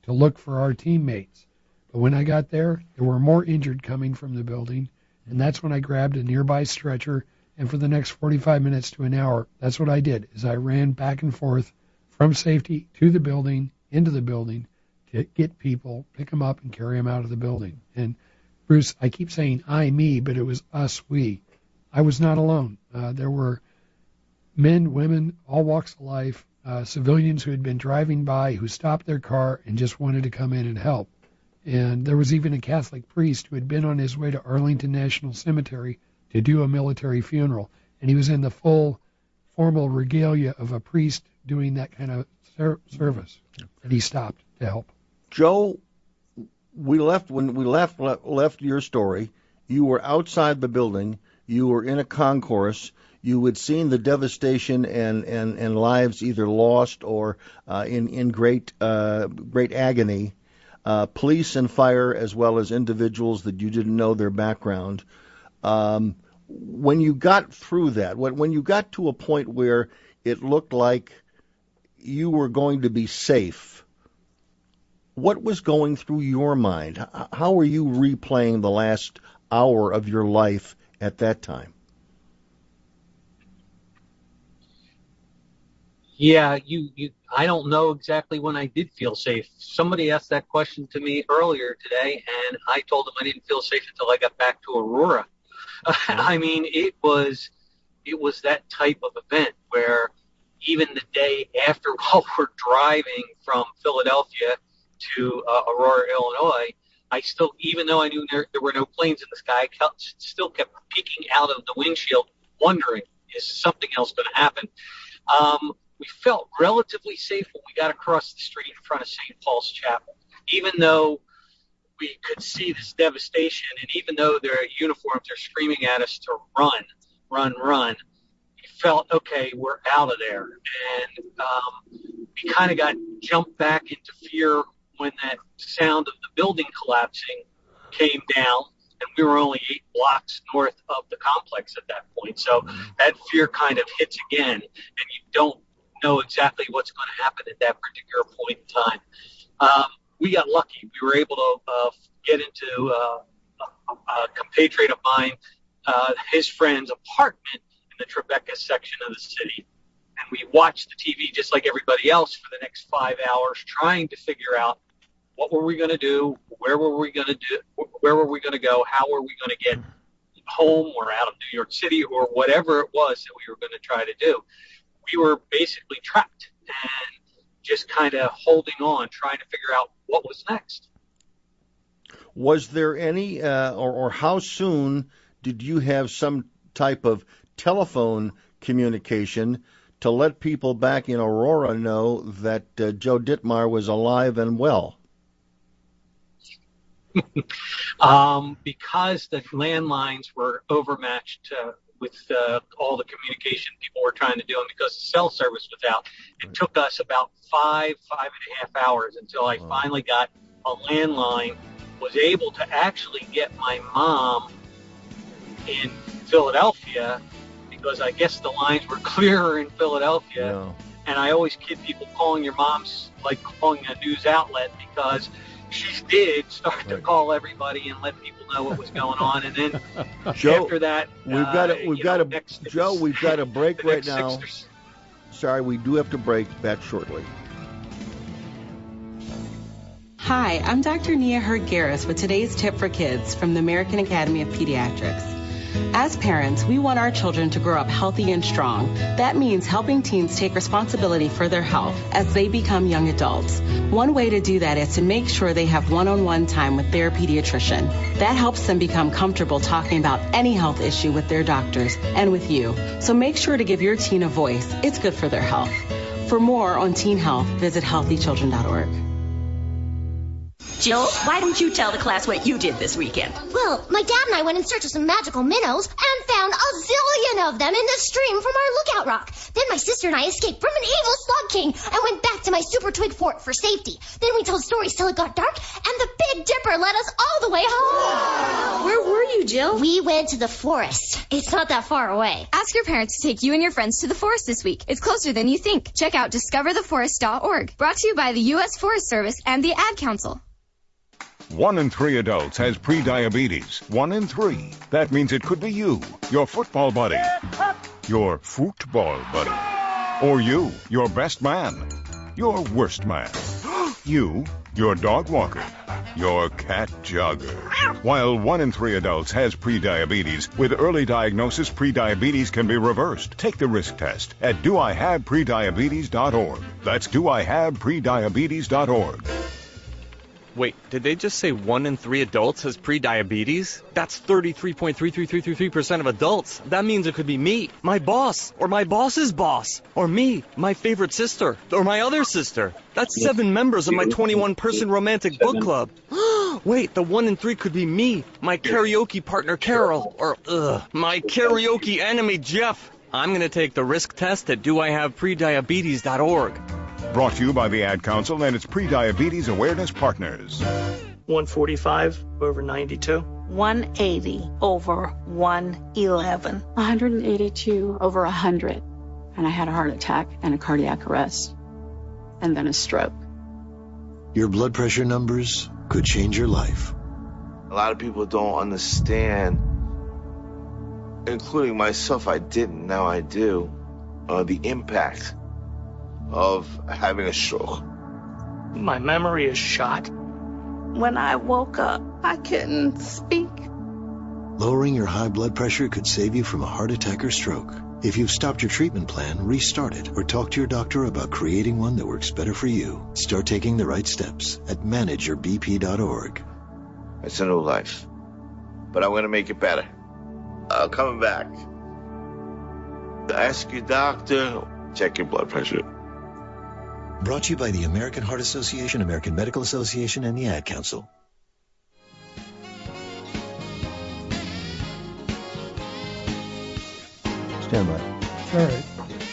to look for our teammates. But when I got there, there were more injured coming from the building, and that's when I grabbed a nearby stretcher, and for the next forty-five minutes to an hour, that's what I did, is I ran back and forth from safety to the building, into the building, to get people, pick them up, and carry them out of the building. And Bruce, I keep saying I, me, but it was us, we. I was not alone. Uh, there were men, women, all walks of life, uh, civilians who had been driving by who stopped their car and just wanted to come in and help. And there was even a Catholic priest who had been on his way to Arlington National Cemetery to do a military funeral. And he was in the full formal regalia of a priest doing that kind of ser- service. And he stopped to help. Joe, we left when we left left your story. You were outside the building. You were in a concourse. You had seen the devastation and, and, and lives either lost or uh, in in great uh, great agony. Uh, police and fire, as well as individuals that you didn't know their background. Um, when you got through that, when when you got to a point where it looked like you were going to be safe, what was going through your mind? How were you replaying the last hour of your life at that time? Yeah, you, you, I don't know exactly when I did feel safe. Somebody asked that question to me earlier today, and I told them I didn't feel safe until I got back to Aurora. I mean, it was, it was that type of event where even the day after, while we're driving from Philadelphia to uh, Aurora, Illinois, I still, even though I knew there, there were no planes in the sky, I kept, still kept peeking out of the windshield, wondering, is something else going to happen? Um, we felt relatively safe when we got across the street in front of Saint Paul's Chapel, even though we could see this devastation, and even though their uniforms are screaming at us to run, run, run, we felt, okay, we're out of there. And um, we kind of got jumped back into fear when that sound of the building collapsing came down, and we were only eight blocks north of the complex at that point. So that fear kind of hits again, and you don't know exactly what's going to happen at that particular point in time. Um, we got lucky. We were able to uh, get into uh, a, a compatriot of mine, uh, his friend's apartment in the Tribeca section of the city. And we watched the T V just like everybody else for the next five hours, trying to figure out what were we going to do, where were we going to do, where were we going to go, how were we going to get home or out of New York City or whatever it was that we were going to try to do. We were basically trapped and just kind of holding on, trying to figure out what was next. Was there any, uh, or, or how soon did you have some type of telephone communication to let people back in Aurora know that uh, Joe Ditmar was alive and well? um, because the landlines were overmatched uh, with uh, all the communication people were trying to do, and because the cell service was out, it took us about five, five and a half hours until I finally got a landline, was able to actually get my mom in Philadelphia, because I guess the lines were clearer in Philadelphia. Yeah. And I always kid people calling your mom's like calling a news outlet, because she did start to call everybody and let people know what was going on. And then Joe, after that, we've uh, got to, we've got know, to, next, Joe, we've got to break right now. Six, Sorry, we do have to break that shortly. Hi, I'm Doctor Nia Hurd-Garris with today's tip for kids from the American Academy of Pediatrics. As parents, we want our children to grow up healthy and strong. That means helping teens take responsibility for their health as they become young adults. One way to do that is to make sure they have one-on-one time with their pediatrician. That helps them become comfortable talking about any health issue with their doctors and with you. So make sure to give your teen a voice. It's good for their health. For more on teen health, visit healthy children dot org. Jill, why didn't you tell the class what you did this weekend? Well, my dad and I went in search of some magical minnows and found a zillion of them in the stream from our lookout rock. Then my sister and I escaped from an evil slug king and went back to my super twig fort for safety. Then we told stories till it got dark, and the Big Dipper led us all the way home. Where were you, Jill? We went to the forest. It's not that far away. Ask your parents to take you and your friends to the forest this week. It's closer than you think. Check out discover the forest dot org. Brought to you by the U S Forest Service and the Ad Council. One in three adults has prediabetes. One in three. That means it could be you, your football buddy, your football buddy, or you, your best man, your worst man, you, your dog walker, your cat jogger. While one in three adults has prediabetes, with early diagnosis, prediabetes can be reversed. Take the risk test at do I have prediabetes dot org. That's do I have prediabetes dot org. Wait, did they just say one in three adults has prediabetes? That's thirty-three point three three three three three percent of adults. That means it could be me, my boss, or my boss's boss, or me, my favorite sister, or my other sister. That's seven members of my twenty-one person romantic book club. Wait, the one in three could be me, my karaoke partner Carol, or ugh, my karaoke enemy Jeff. I'm going to take the risk test at do I have prediabetes dot org. Brought to you by the Ad Council and its Prediabetes Awareness Partners. one forty-five over ninety-two. one eighty over one eleven. one hundred eighty-two over one hundred. And I had a heart attack and a cardiac arrest. And then a stroke. Your blood pressure numbers could change your life. A lot of people don't understand, including myself. I didn't, now I do, uh, the impact of having a stroke. My memory is shot. When I woke up, I couldn't speak. Lowering your high blood pressure could save you from a heart attack or stroke. If you've stopped your treatment plan, restart it or talk to your doctor about creating one that works better for you. Start taking the right steps at manage your b p dot org. It's a new life, but I'm going to make it better. Uh, coming back. Ask your doctor, check your blood pressure. Brought to you by the American Heart Association, American Medical Association, and the Ad Council. Stand by. All right.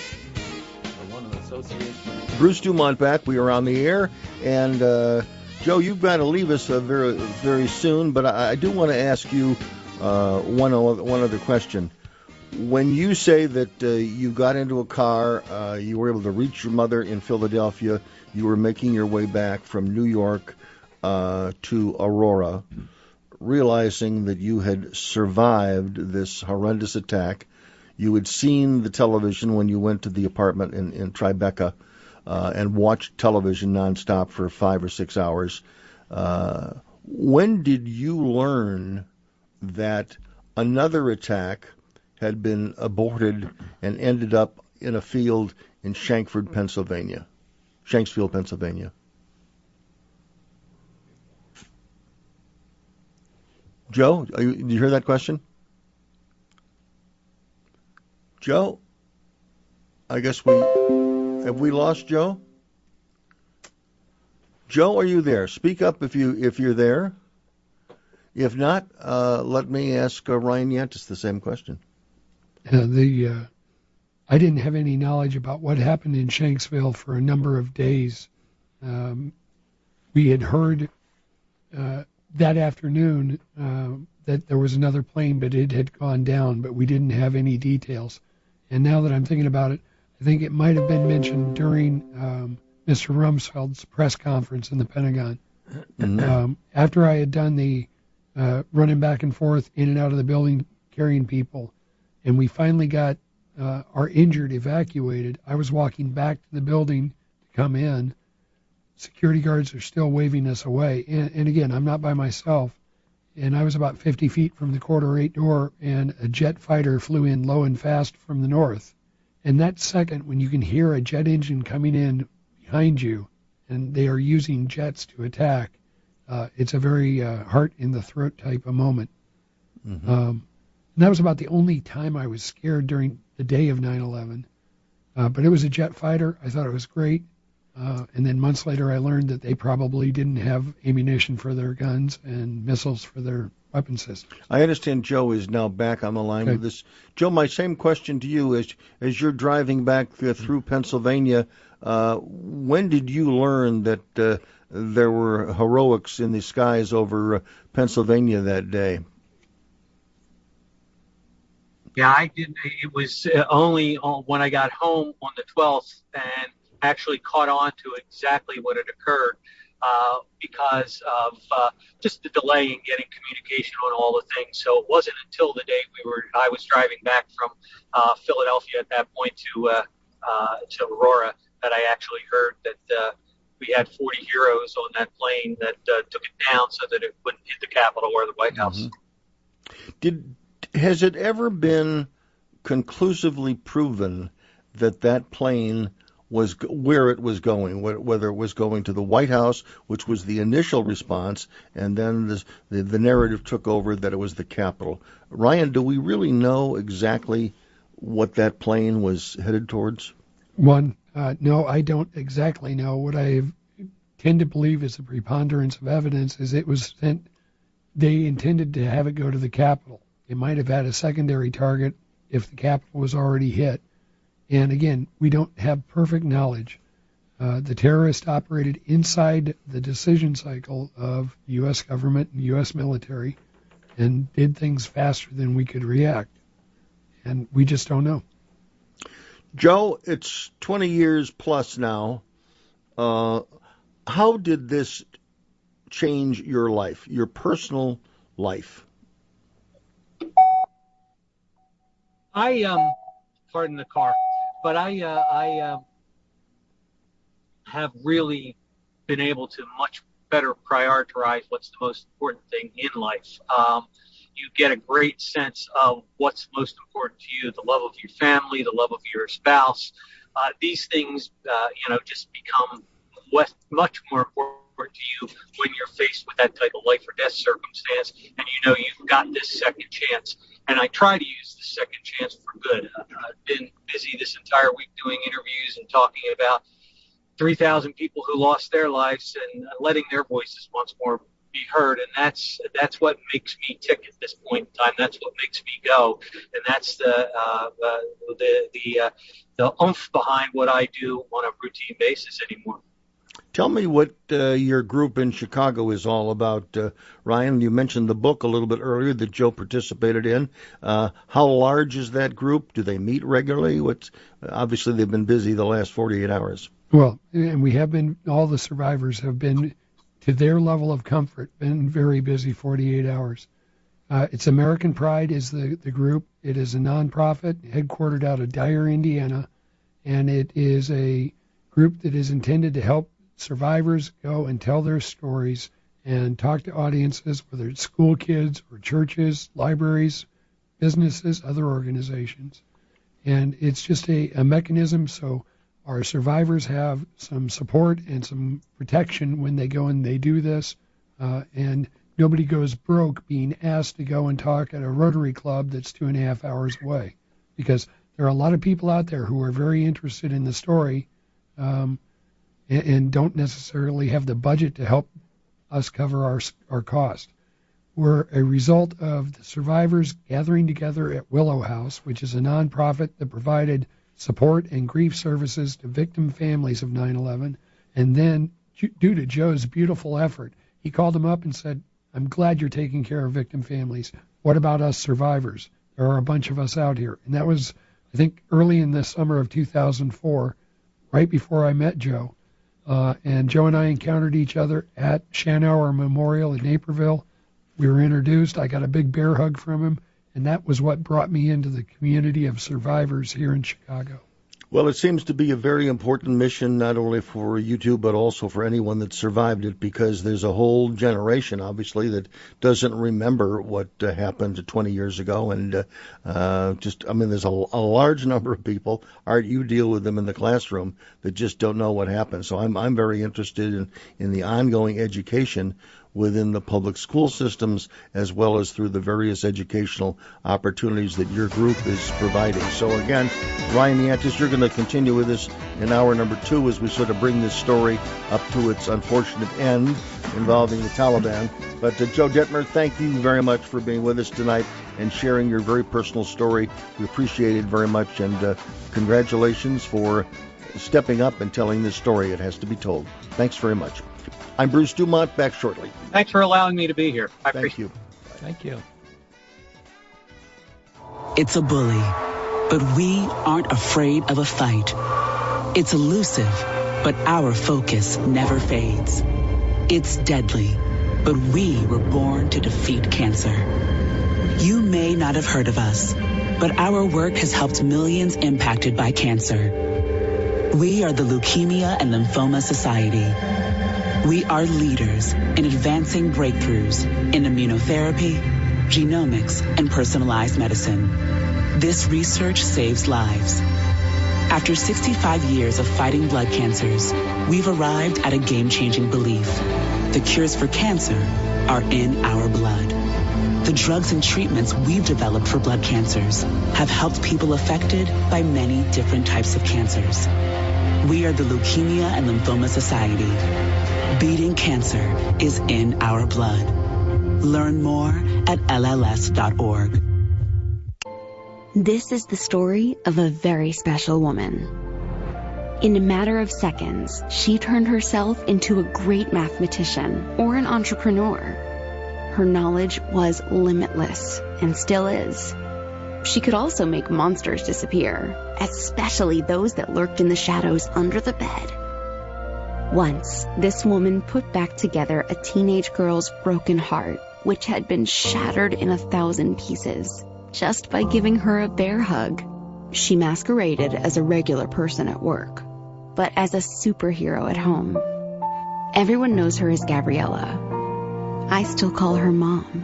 Bruce Dumont back. We are on the air. And, uh, Joe, you've got to leave us uh, very very soon, but I, I do want to ask you uh, one, other, one other question. When you say that uh, you got into a car, uh, you were able to reach your mother in Philadelphia, you were making your way back from New York uh, to Aurora, realizing that you had survived this horrendous attack. You had seen the television when you went to the apartment in, in Tribeca uh, and watched television nonstop for five or six hours. Uh, when did you learn that another attack had been aborted and ended up in a field in Shankford, Pennsylvania, Shanksfield, Pennsylvania? Joe, are you, did you hear that question? Joe, I guess we, have we lost Joe? Joe, are you there? Speak up if you if you're there. If not, uh, let me ask uh, Ryan Yantis the same question. Uh, the uh, I didn't have any knowledge about what happened in Shanksville for a number of days. Um, we had heard uh, that afternoon uh, that there was another plane, but it had gone down, but we didn't have any details. And now that I'm thinking about it, I think it might have been mentioned during um, Mister Rumsfeld's press conference in the Pentagon. Mm-hmm. Um, after I had done the uh, running back and forth in and out of the building carrying people, and we finally got uh, our injured evacuated, I was walking back to the building to come in. Security guards are still waving us away. And, and again, I'm not by myself. And I was about fifty feet from the corridor eight door, and a jet fighter flew in low and fast from the north. And that second, when you can hear a jet engine coming in behind you, and they are using jets to attack, uh, it's a very uh, heart-in-the-throat type of moment. Mm-hmm. Um, and that was about the only time I was scared during the day of nine eleven. Uh, but it was a jet fighter. I thought it was great. Uh, and then months later, I learned that they probably didn't have ammunition for their guns and missiles for their weapon systems. I understand Joe is now back on the line okay. with us. Joe, my same question to you is, as you're driving back through Pennsylvania, uh, when did you learn that uh, there were heroics in the skies over uh, Pennsylvania that day. Yeah, I did. It was uh, only on, when I got home on the twelfth and actually caught on to exactly what had occurred uh, because of uh, just the delay in getting communication on all the things. So it wasn't until the day we were, I was driving back from uh, Philadelphia at that point to uh, uh, to Aurora that I actually heard that uh, we had forty heroes on that plane that uh, took it down so that it wouldn't hit the Capitol or the White House. Mm-hmm. Did has it ever been conclusively proven that that plane was where it was going, whether it was going to the White House, which was the initial response, and then this, the, the narrative took over that it was the Capitol? Ryan, do we really know exactly what that plane was headed towards? One, uh, no, I don't exactly know. What I tend to believe is the preponderance of evidence is it was sent, they intended to have it go to the Capitol. It might have had a secondary target if the Capitol was already hit. And again, we don't have perfect knowledge. Uh, the terrorist operated inside the decision cycle of the U S government and U S military and did things faster than we could react. And we just don't know. Joe, it's twenty years plus now. Uh, how did this change your life, your personal life? I, um, pardon the car, but I, uh, I uh, have really been able to much better prioritize what's the most important thing in life. Um, you get a great sense of what's most important to you, the love of your family, the love of your spouse. Uh, these things, uh, you know, just become much more important to you when you're faced with that type of life or death circumstance, and you know you've got this second chance. And I try to use the second chance for good. Uh, I've been busy this entire week doing interviews and talking about three thousand people who lost their lives and letting their voices once more be heard. And that's that's what makes me tick at this point in time. That's what makes me go. And that's the uh, uh, the the uh, the oomph behind what I do on a routine basis anymore. Tell me what uh, your group in Chicago is all about, uh, Ryan. You mentioned the book a little bit earlier that Joe participated in. Uh, how large is that group? Do they meet regularly? What's, obviously, they've been busy the last forty-eight hours. Well, and we have been, all the survivors have been, to their level of comfort, been very busy forty-eight hours. Uh, it's American Pride is the, the group. It is a nonprofit headquartered out of Dyer, Indiana, and it is a group that is intended to help survivors go and tell their stories and talk to audiences, whether it's school kids or churches, libraries, businesses, other organizations. And it's just a, a mechanism so our survivors have some support and some protection when they go and they do this. Uh, and nobody goes broke being asked to go and talk at a Rotary Club that's two and a half hours away. Because there are a lot of people out there who are very interested in the story, um, and don't necessarily have the budget to help us cover our our cost. We're a result of the survivors gathering together at Willow House, which is a nonprofit that provided support and grief services to victim families of nine eleven. And then, due to Joe's beautiful effort, he called them up and said, I'm glad you're taking care of victim families. What about us survivors? There are a bunch of us out here. And that was, I think, early in the summer of two thousand four, right before I met Joe. Uh, and Joe and I encountered each other at Schanauer Memorial in Naperville. We were introduced. I got a big bear hug from him, and that was what brought me into the community of survivors here in Chicago. Well, it seems to be a very important mission, not only for you two, but also for anyone that survived it, because there's a whole generation, obviously, that doesn't remember what uh, happened twenty years ago. And uh, uh, just, I mean, there's a, a large number of people, Art, you deal with them in the classroom, that just don't know what happened. So I'm, I'm very interested in, in the ongoing education within the public school systems, as well as through the various educational opportunities that your group is providing. So again, Ryan Yantis, you're going to continue with us in hour number two as we sort of bring this story up to its unfortunate end involving the Taliban. But uh, Joe Detmer, thank you very much for being with us tonight and sharing your very personal story. We appreciate it very much, and uh, congratulations for stepping up and telling this story. It has to be told. Thanks very much. I'm Bruce Dumont, back shortly. Thanks for allowing me to be here. I Thank appreciate you. Thank you. It's a bully, but we aren't afraid of a fight. It's elusive, but our focus never fades. It's deadly, but we were born to defeat cancer. You may not have heard of us, but our work has helped millions impacted by cancer. We are the Leukemia and Lymphoma Society. We are leaders in advancing breakthroughs in immunotherapy, genomics, and personalized medicine. This research saves lives. After sixty-five years of fighting blood cancers, we've arrived at a game-changing belief. The cures for cancer are in our blood. The drugs and treatments we've developed for blood cancers have helped people affected by many different types of cancers. We are the Leukemia and Lymphoma Society. Beating cancer is in our blood. Learn more at L L S dot org. This is the story of a very special woman. In a matter of seconds, she turned herself into a great mathematician or an entrepreneur. Her knowledge was limitless and still is. She could also make monsters disappear, especially those that lurked in the shadows under the bed. Once, this woman put back together a teenage girl's broken heart, which had been shattered in a thousand pieces, just by giving her a bear hug. She masqueraded as a regular person at work, but as a superhero at home. Everyone knows her as Gabriella. I still call her Mom.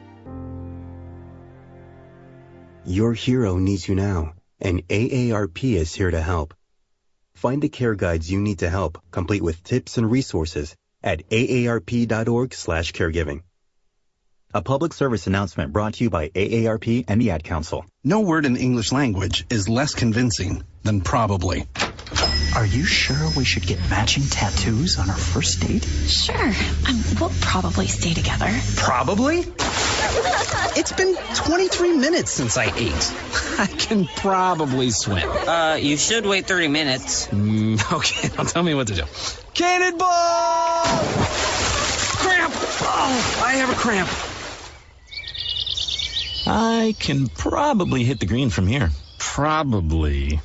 Your hero needs you now, and A A R P is here to help. Find the care guides you need to help, complete with tips and resources at A A R P dot org slash caregiving. A public service announcement brought to you by A A R P and the Ad Council. No word in the English language is less convincing than probably. Are you sure we should get matching tattoos on our first date? Sure. Um, we'll probably stay together. Probably? It's been twenty-three minutes since I ate. I can probably swim. Uh, you should wait thirty minutes. Mm, okay, now tell me what to do. Cannonball! Cramp! Oh, I have a cramp. I can probably hit the green from here. Probably.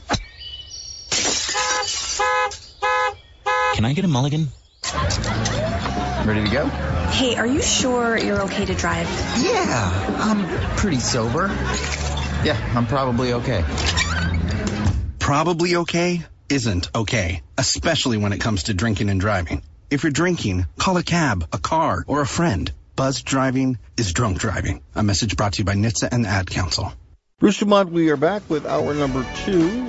Can I get a mulligan? Ready to go? Hey, are you sure you're okay to drive? Yeah, I'm pretty sober. Yeah, I'm probably okay. Probably okay isn't okay, especially when it comes to drinking and driving. If you're drinking, call a cab, a car, or a friend. Buzzed driving is drunk driving. A message brought to you by N H T S A and the Ad Council. Bruce Dumont, we are back with hour number two.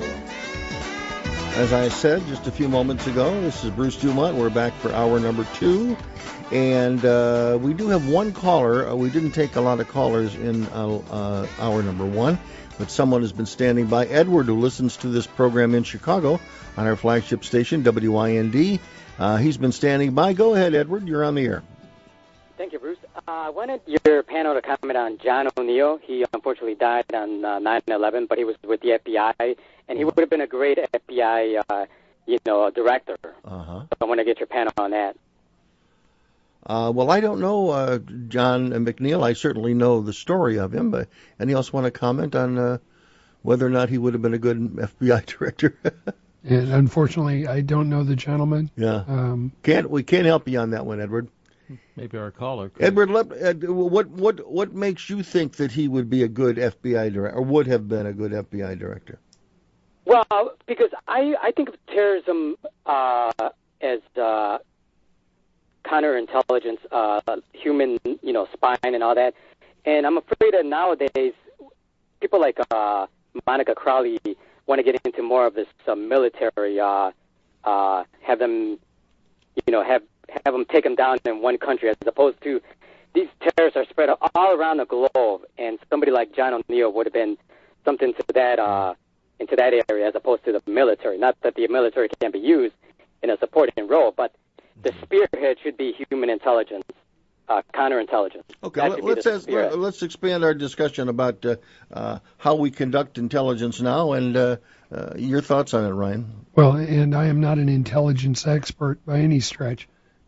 As I said just a few moments ago, this is Bruce Dumont. We're back for hour number two. And uh, we do have one caller. Uh, we didn't take a lot of callers in uh, uh, hour number one, but someone has been standing by. Edward, who listens to this program in Chicago on our flagship station, W I N D. Uh, he's been standing by. Go ahead, Edward. You're on the air. Thank you, Bruce. Uh, I wanted your panel to comment on John O'Neill. He unfortunately died on uh, nine eleven, but he was with the F B I, and he would have been a great F B I, uh, you know, director. Uh-huh. So I want to get your panel on that. Uh, well, I don't know uh, John McNeil. I certainly know the story of him, but any else want to comment on uh, whether or not he would have been a good F B I director? And unfortunately, I don't know the gentleman. Yeah. Um, can't we can't help you on that one, Edward? Maybe our caller could. Edward, let, Ed, what what what makes you think that he would be a good F B I director, or would have been a good F B I director? Well, because I, I think of terrorism uh, as uh, counterintelligence, uh, human, you know, spying and all that. And I'm afraid that nowadays people like uh, Monica Crowley want to get into more of this uh, military, uh, uh, have them, you know, have have them take them down in one country, as opposed to these terrorists are spread all around the globe. And somebody like John O'Neill would have been something to that uh, into that area, as opposed to the military. Not that the military can be used in a supporting role, but the spearhead should be human intelligence, uh, counterintelligence. Okay, let, let's ask, let, let's expand our discussion about uh, uh, how we conduct intelligence now, and uh, uh, your thoughts on it, Ryan. Well, and I am not an intelligence expert by any stretch,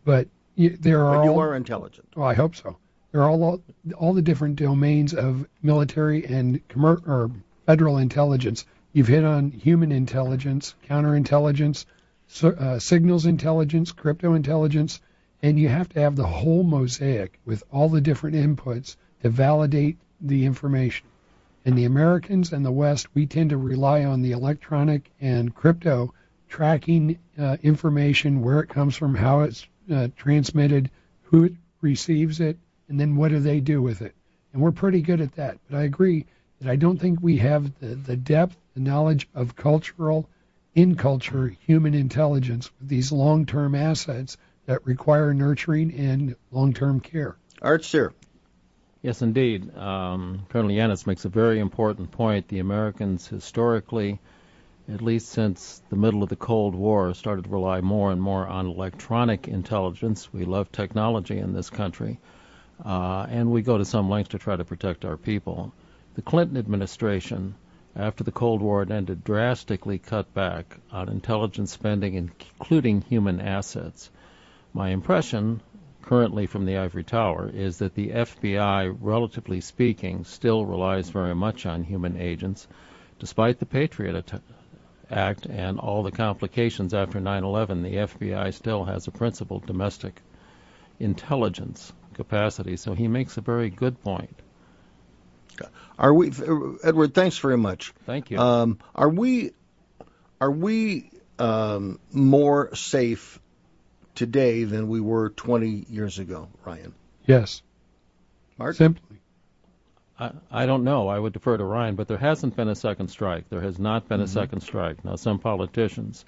but you, there are But you all, are intelligent. Well, I hope so. There are all all the different domains of military and commer- or federal intelligence. You've hit on human intelligence, counterintelligence, so, uh, signals intelligence, crypto intelligence, and you have to have the whole mosaic with all the different inputs to validate the information. And the Americans and the West, we tend to rely on the electronic and crypto tracking uh, information, where it comes from, how it's uh, transmitted, who it receives it, and then what do they do with it. And we're pretty good at that. But I agree that I don't think we have the, the depth, the knowledge of cultural, in culture, human intelligence with these long-term assets that require nurturing and long-term care. Art Sear. Yes, indeed. Um, Colonel Yanis makes a very important point. The Americans historically, at least since the middle of the Cold War, started to rely more and more on electronic intelligence. We love technology in this country, uh, and we go to some lengths to try to protect our people. The Clinton administration, after the Cold War had ended, drastically cut back on intelligence spending, including human assets. My impression, currently from the ivory tower, is that the F B I, relatively speaking, still relies very much on human agents, despite the Patriot Act and all the complications after nine eleven. The F B I still has a principal domestic intelligence capacity, so he makes a very good point. Are we, Edward? Thanks very much. Thank you. Um, are we, are we um, more safe today than we were twenty years ago, Ryan? Yes. Mark? Simply. I, I don't know. I would defer to Ryan, but there hasn't been a second strike. There has not been Mm-hmm. a second strike. Now, some politicians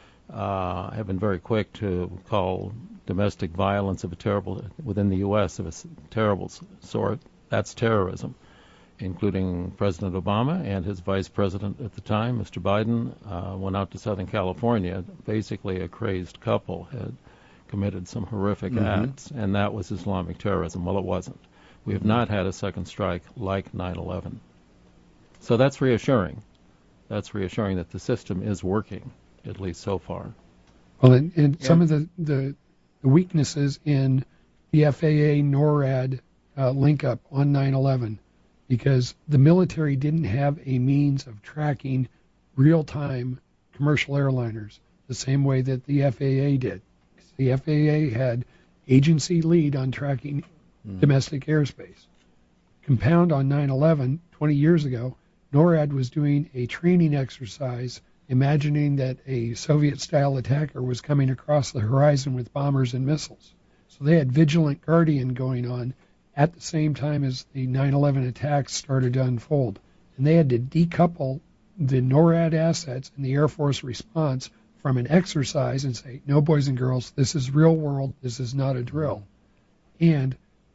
uh, have been very quick to call domestic violence of a terrible, within the U S, of a terrible sort. That's terrorism, including President Obama and his vice president at the time, Mister Biden, uh, went out to Southern California. Basically, a crazed couple had committed some horrific Mm-hmm. acts, and that was Islamic terrorism. Well, it wasn't. We have not had a second strike like nine eleven. So that's reassuring. That's reassuring that the system is working, at least so far. Well, and, and Yeah. some of the, the, the weaknesses in the F A A NORAD uh, link-up on nine eleven, because the military didn't have a means of tracking real-time commercial airliners the same way that the F A A did. The F A A had agency lead on tracking mm. domestic airspace. Compound on nine eleven, twenty years ago, NORAD was doing a training exercise imagining that a Soviet-style attacker was coming across the horizon with bombers and missiles. So they had Vigilant Guardian going on at the same time as the nine eleven attacks started to unfold. And they had to decouple the NORAD assets and the Air Force response from an exercise and say, no, boys and girls, this is real world, this is not a drill, and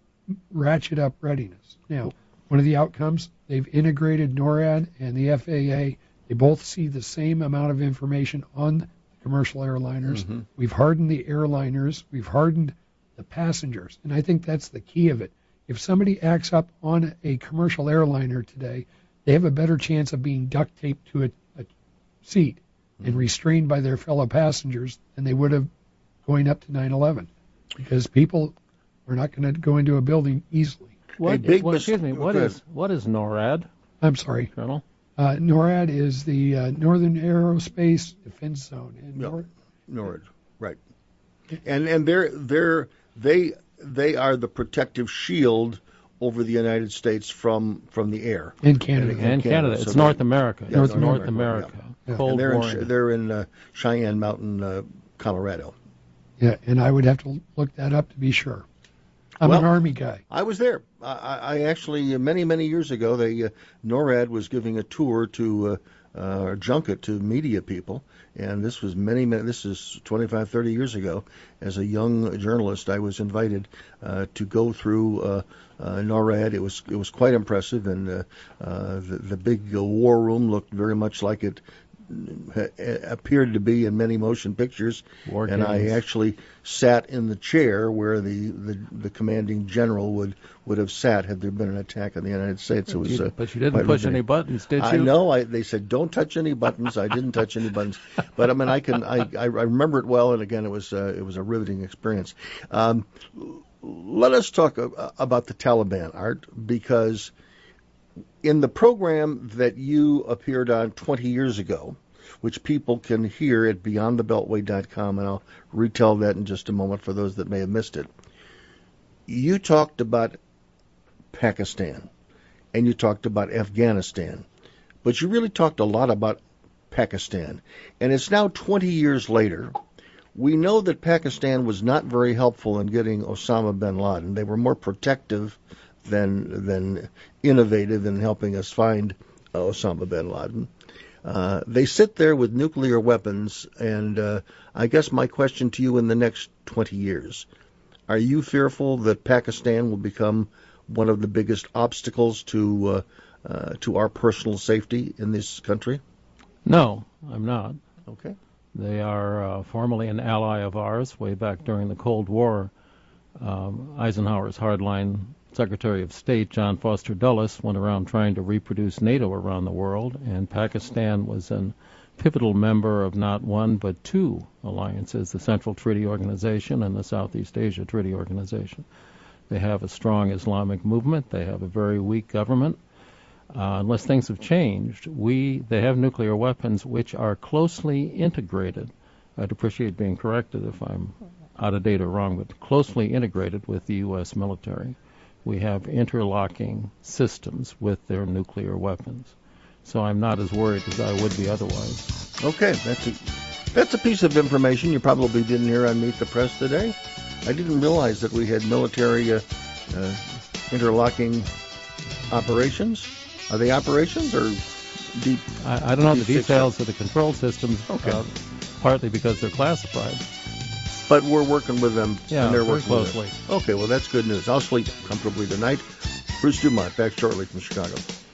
ratchet up readiness. Now, one of the outcomes, they've integrated NORAD and the F A A. They both see the same amount of information on the commercial airliners. Mm-hmm. We've hardened the airliners. We've hardened the passengers. And I think that's the key of it. If somebody acts up on a commercial airliner today, they have a better chance of being duct taped to a, a seat mm-hmm. and restrained by their fellow passengers than they would have going up to nine eleven, because people are not going to go into a building easily. What, big what, excuse me, what is, what is NORAD? I'm sorry. Colonel? Uh, NORAD is the uh, Northern Aerospace Defense Zone. In no, Nor- NORAD, right? And and they're they're they they are the protective shield over the United States from from the air. In Canada. And, and Canada. Canada. It's so North America. Yeah, North, North, North America. America. Yeah. Cold and they're War. in, they're in uh, Cheyenne Mountain, uh, Colorado. Yeah, and I would have to look that up to be sure. I'm well, an Army guy. I was there. I, I actually, many, many years ago, they uh, NORAD was giving a tour to uh, uh, a junket to media people, and this was many, many, this is twenty-five, thirty years ago. As a young journalist, I was invited uh, to go through uh, uh, NORAD. It was it was quite impressive, and uh, uh, the, the big uh, war room looked very much like it appeared to be in many motion pictures, War and games. I actually sat in the chair where the, the, the commanding general would, would have sat had there been an attack on the United States. It was, uh, but you didn't quite push riveting. any buttons, did you? I know. I, they said don't touch any buttons. I didn't touch any buttons, but I mean I can I, I remember it well, and again it was uh, it was a riveting experience. Um, let us talk about the Taliban, Art, because in the program that you appeared on twenty years ago, which people can hear at beyond the beltway dot com, and I'll retell that in just a moment for those that may have missed it, you talked about Pakistan, and you talked about Afghanistan, but you really talked a lot about Pakistan. And it's now twenty years later. We know that Pakistan was not very helpful in getting Osama bin Laden. They were more protective than than innovative in helping us find uh, Osama bin Laden. Uh, they sit there with nuclear weapons, and uh, I guess my question to you in the next twenty years, are you fearful that Pakistan will become one of the biggest obstacles to uh, uh, to our personal safety in this country? No, I'm not. Okay. They are uh, formerly an ally of ours way back during the Cold War. Um, Eisenhower's hardline Secretary of State, John Foster Dulles, went around trying to reproduce NATO around the world, and Pakistan was a pivotal member of not one but two alliances, the Central Treaty Organization and the Southeast Asia Treaty Organization. They have a strong Islamic movement. They have a very weak government. Uh, unless things have changed, we they have nuclear weapons which are closely integrated. I'd appreciate being corrected if I'm out of date or wrong, but closely integrated with the U S military. We have interlocking systems with their nuclear weapons. So I'm not as worried as I would be otherwise. Okay, that's a, that's a piece of information you probably didn't hear on Meet the Press today. I didn't realize that we had military uh, uh, interlocking operations. Are they operations or deep? I, I don't know the deep details of the control systems, okay. uh, partly because they're classified. But we're working with them, yeah, and they're very working closely. with us. Okay, well, that's good news. I'll sleep comfortably tonight. Bruce Dumont, back shortly from Chicago.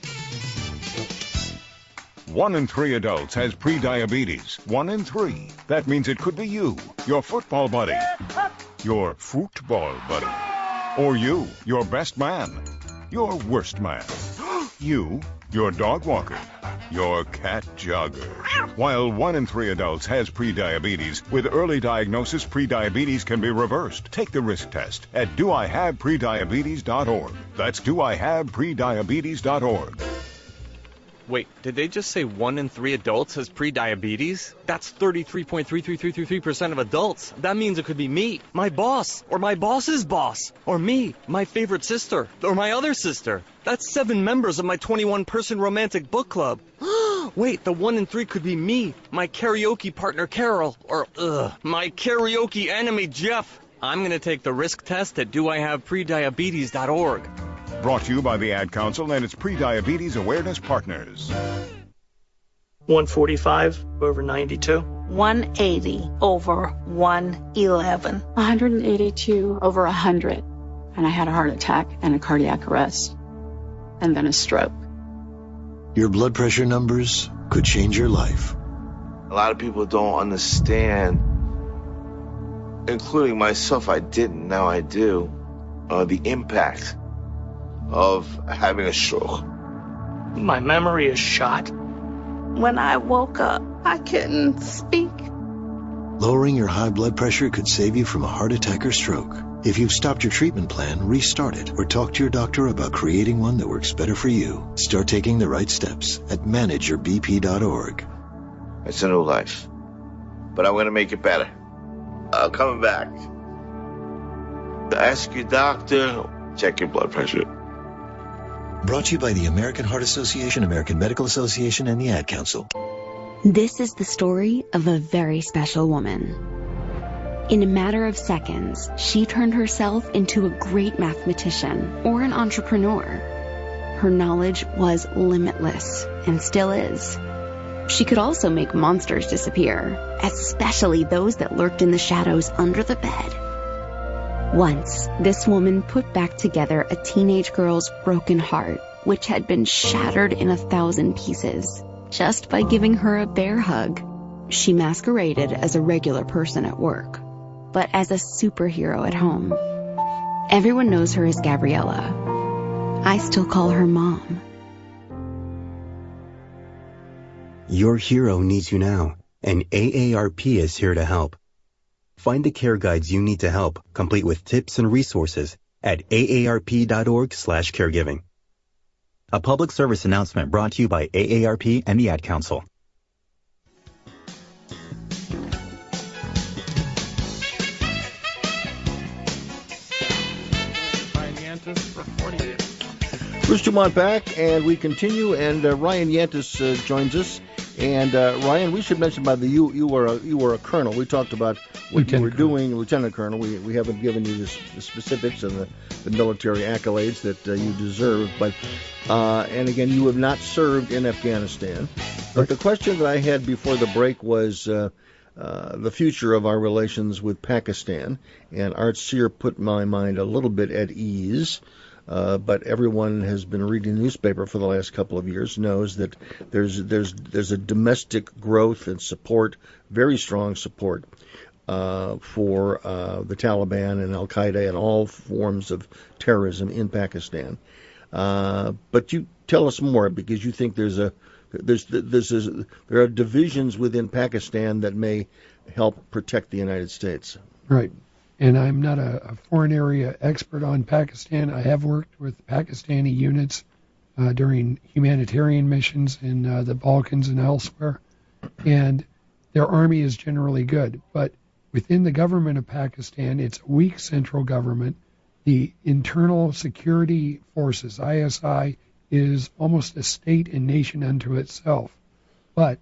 One in three adults has prediabetes. One in three. That means it could be you, your football buddy, your football buddy, or you, your best man, your worst man, you, your dog walker, your cat jogger. While one in three adults has prediabetes, with early diagnosis, prediabetes can be reversed. Take the risk test at do I have prediabetes dot org. That's do I have prediabetes dot org. Wait, did they just say one in three adults has prediabetes? That's thirty-three point three three three three three percent of adults. That means it could be me, my boss, or my boss's boss, or me, my favorite sister, or my other sister. That's seven members of my twenty-one person romantic book club. Wait, the one in three could be me, my karaoke partner Carol, or ugh, my karaoke enemy Jeff. I'm going to take the risk test at do I have prediabetes dot org. Brought to you by the Ad Council and its Prediabetes Awareness Partners. one forty-five over ninety-two. one eighty over one eleven. one hundred eighty-two over one hundred. And I had a heart attack and a cardiac arrest. And then a stroke. Your blood pressure numbers could change your life. A lot of people don't understand, including myself. I didn't, now I do, uh, the impact of having a stroke. My memory is shot. When I woke up, I couldn't speak. Lowering your high blood pressure could save you from a heart attack or stroke. If you've stopped your treatment plan, restart it or talk to your doctor about creating one that works better for you. Start taking the right steps at manage your b p dot org. It's a new life, but I'm going to make it better. I'm coming back. Ask your doctor, check your blood pressure. Brought to you by the American Heart Association, American Medical Association, and the Ad Council. This is the story of a very special woman. In a matter of seconds, she turned herself into a great mathematician or an entrepreneur. Her knowledge was limitless and still is. She could also make monsters disappear, especially those that lurked in the shadows under the bed. Once, this woman put back together a teenage girl's broken heart, which had been shattered in a thousand pieces. just by giving her a bear hug. She masqueraded as a regular person at work, but as a superhero at home. Everyone knows her as Gabriella. I still call her Mom. Your hero needs you now, and A A R P is here to help. Find the care guides you need to help, complete with tips and resources at A A R P dot org slash caregiving. A public service announcement brought to you by A A R P and the Ad Council. Bruce Dumont back, and we continue, and uh, Ryan Yantis uh, joins us. And uh, Ryan, we should mention by the you you were a, you were a colonel. We talked about what Lieutenant you were Colonel. doing, Lieutenant Colonel. We we haven't given you the, the specifics and the, the military accolades that uh, you deserve. But uh, and again, you have not served in Afghanistan. But the question that I had before the break was uh, uh, the future of our relations with Pakistan. And Art Sear put my mind a little bit at ease. Uh, but everyone has been reading the newspaper for the last couple of years knows that there's there's there's a domestic growth and support, very strong support uh, for uh, the Taliban and Al Qaeda and all forms of terrorism in Pakistan. Uh, but you tell us more, because you think there's a there's there's a, there are divisions within Pakistan that may help protect the United States. Right. And I'm not a, a foreign area expert on Pakistan. I have worked with Pakistani units uh, during humanitarian missions in uh, the Balkans and elsewhere. And their army is generally good. But within the government of Pakistan, it's a weak central government. The internal security forces, I S I, is almost a state and nation unto itself. But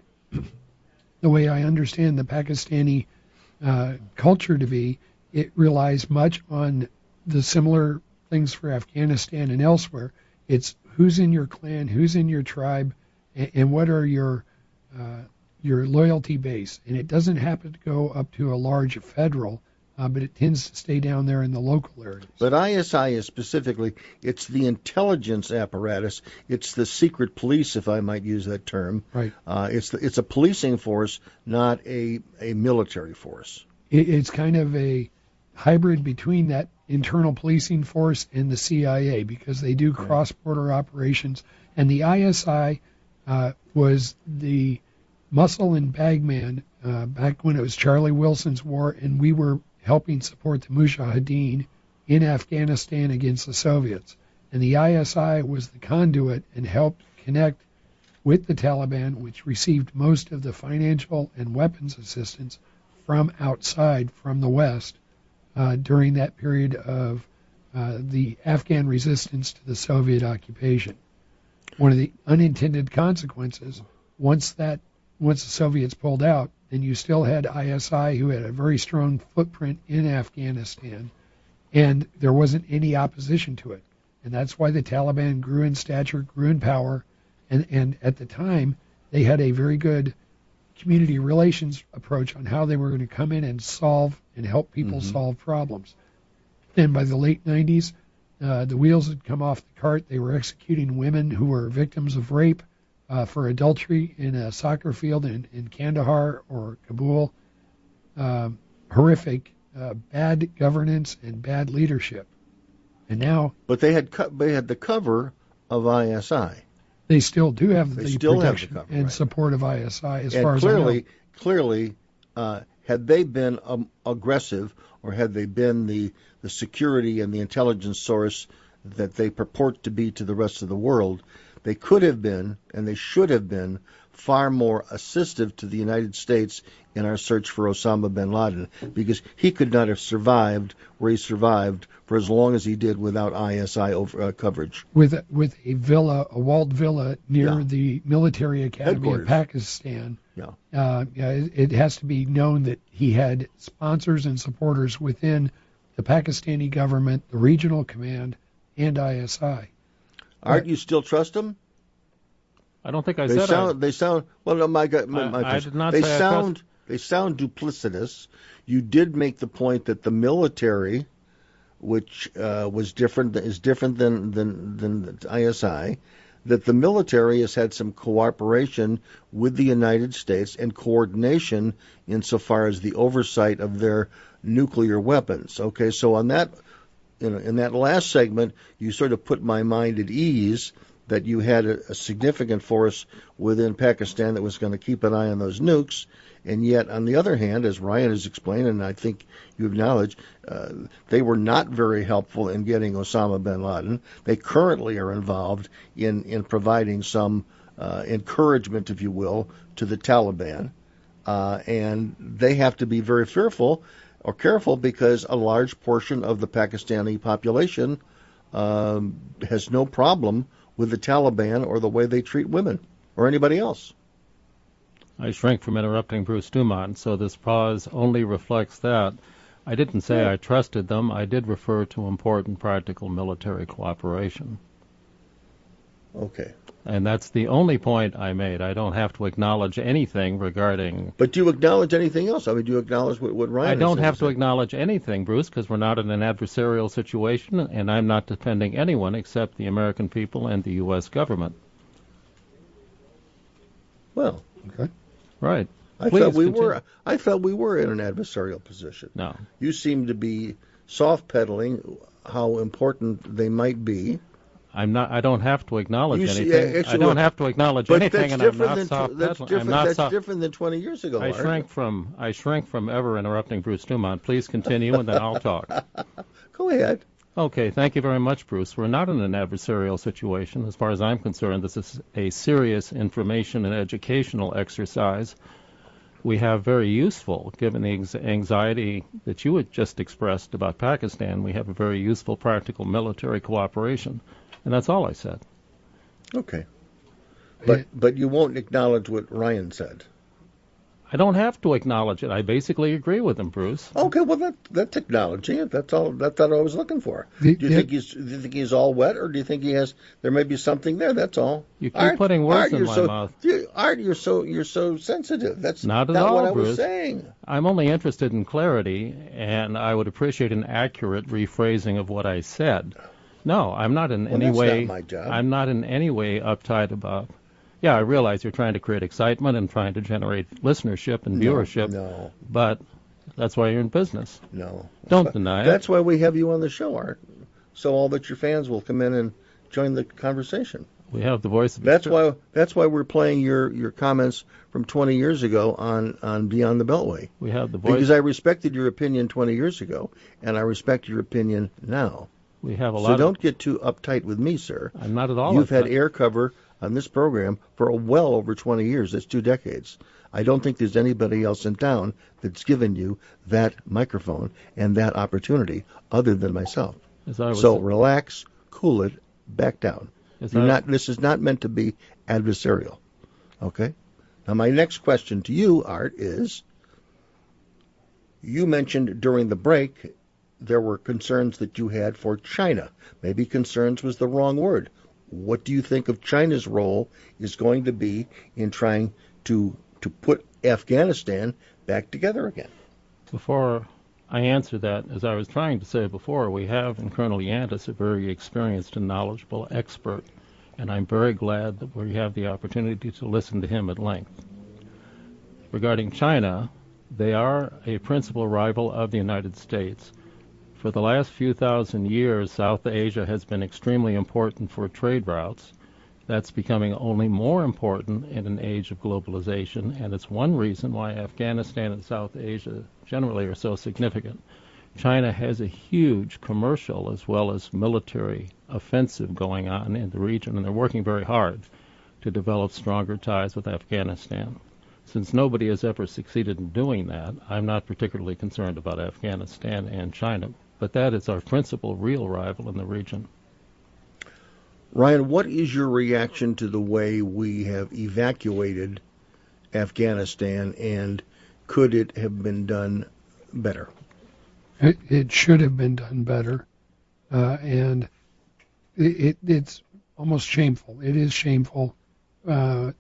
the way I understand the Pakistani uh, culture to be, it relies much on the similar things for Afghanistan and elsewhere. It's who's in your clan, who's in your tribe, and, and what are your uh, your loyalty base. And it doesn't happen to go up to a large federal, uh, but it tends to stay down there in the local areas. But I S I is specifically, it's the intelligence apparatus. It's the secret police, if I might use that term. Right. Uh, it's the, it's a policing force, not a, a military force. It, it's kind of a hybrid between that internal policing force and the C I A, because they do cross-border operations. And the I S I uh, was the muscle and bag man uh, back when it was Charlie Wilson's war, and we were helping support the Mujahideen in Afghanistan against the Soviets. And the I S I was the conduit and helped connect with the Taliban, which received most of the financial and weapons assistance from outside, from the West, Uh, during that period of uh, the Afghan resistance to the Soviet occupation. One of the unintended consequences, once that once the Soviets pulled out, then you still had I S I, who had a very strong footprint in Afghanistan, and there wasn't any opposition to it. And that's why the Taliban grew in stature, grew in power, and, and at the time they had a very good community relations approach on how they were going to come in and solve and help people mm-hmm. solve problems. Then by the late nineties, uh, the wheels had come off the cart. They were executing women who were victims of rape uh, for adultery in a soccer field in, in Kandahar or Kabul. Um, horrific, uh, bad governance and bad leadership. And now, but they had co- they had the cover of I S I. They still do have they the still protection have the cover, and right. support of I S I, as and far clearly, as I know. Clearly, uh, had they been um, aggressive, or had they been the, the security and the intelligence source that they purport to be to the rest of the world, they could have been, and they should have been, far more assistive to the United States in our search for Osama bin Laden, because he could not have survived where he survived for as long as he did without I S I over, uh, coverage. With with a villa, a walled villa near Yeah. the military academy of Pakistan. Yeah. Uh, yeah, it, it has to be known that he had sponsors and supporters within the Pakistani government, the regional command, and I S I. Art, you still trust him? I don't think I they said sound, I... They sound, well, no, my, my, my I, I did not they say sound, I trust... They sound duplicitous. You did make the point that the military, which uh, was different, is different than, than, than the I S I, that the military has had some cooperation with the United States and coordination insofar as the oversight of their nuclear weapons. Okay, so on that, you know, in that last segment, you sort of put my mind at ease that you had a, a significant force within Pakistan that was going to keep an eye on those nukes. And yet, on the other hand, as Ryan has explained, and I think you acknowledge, uh, they were not very helpful in getting Osama bin Laden. They currently are involved in, in providing some uh, encouragement, if you will, to the Taliban. Uh, and they have to be very fearful or careful because a large portion of the Pakistani population um, has no problem with the Taliban or the way they treat women or anybody else. I shrink from interrupting Bruce Dumont, so this pause only reflects that. I didn't say Yeah. I trusted them. I did refer to important practical military cooperation. Okay. And that's the only point I made. I don't have to acknowledge anything regarding... But do you acknowledge anything else? I mean, do you acknowledge what, what Ryan I don't has have to said? acknowledge anything, Bruce, because we're not in an adversarial situation, and I'm not defending anyone except the American people and the U S government. Well, okay. Right. I Please thought we continue. were. I thought we were in an adversarial position. No. You seem to be soft pedaling how important they might be. I'm not. I don't have to acknowledge You see, anything. actually, I don't look, have to acknowledge but anything, that's and I'm different not than tw- soft that's pedaling. different. I'm not That's soft. different than twenty years ago. I Art. shrank from. I shrank from ever interrupting Bruce Dumont. Please continue, and then I'll talk. Go ahead. Okay, thank you very much, Bruce. We're not in an adversarial situation. As far as I'm concerned, this is a serious information and educational exercise. We have very useful, given the ex- anxiety that you had just expressed about Pakistan, we have a very useful practical military cooperation. And that's all I said. Okay. But but you won't acknowledge what Ryan said. I don't have to acknowledge it. I basically agree with him, Bruce. Okay, well that that's acknowledging it. That's all. That's what I was looking for. The- do you the- think he's? Do you think he's all wet, or do you think he has? There may be something there. That's all. You keep Art, putting words Art, in you're my so, mouth. You, Art, you're so you're so sensitive. That's Not at not all, what I Bruce. was saying. I'm only interested in clarity, and I would appreciate an accurate rephrasing of what I said. No, I'm not in Well, any that's way. not my job. I'm not in any way uptight about. Yeah, I realize you're trying to create excitement and trying to generate listenership and No, viewership. no. But that's why you're in business. No. Don't deny it. That's why we have you on the show, Art. So all that your fans will come in and join the conversation. We have the voice of. That's why. That's why we're playing your, your comments from twenty years ago on, on Beyond the Beltway. We have the voice. Because I respected your opinion twenty years ago, and I respect your opinion now. We have a so lot. don't of, get too uptight with me, sir. I'm not at all. You've had uptight. air cover on this program for a well over twenty years. That's two decades. I don't think there's anybody else in town that's given you that microphone and that opportunity other than myself. As I was, So relax, cool it, back down. as You're I- not. This is not meant to be adversarial. Okay? Now my next question to you, Art, is you mentioned during the break there were concerns that you had for China. Maybe concerns was the wrong word. What do you think of China's role is going to be in trying to to put Afghanistan back together again? Before I answer that, as I was trying to say before, we have in Colonel Yantis a very experienced and knowledgeable expert, and I'm very glad that we have the opportunity to listen to him at length. Regarding China, they are a principal rival of the United States. For the last few thousand years, South Asia has been extremely important for trade routes. That's becoming only more important in an age of globalization, and it's one reason why Afghanistan and South Asia generally are so significant. China has a huge commercial as well as military offensive going on in the region, and they're working very hard to develop stronger ties with Afghanistan. Since nobody has ever succeeded in doing that, I'm not particularly concerned about Afghanistan and China, but that is our principal real rival in the region. Ryan, what is your reaction to the way we have evacuated Afghanistan, and could it have been done better? It, it should have been done better, uh, and it, it, it's almost shameful. It is shameful uh,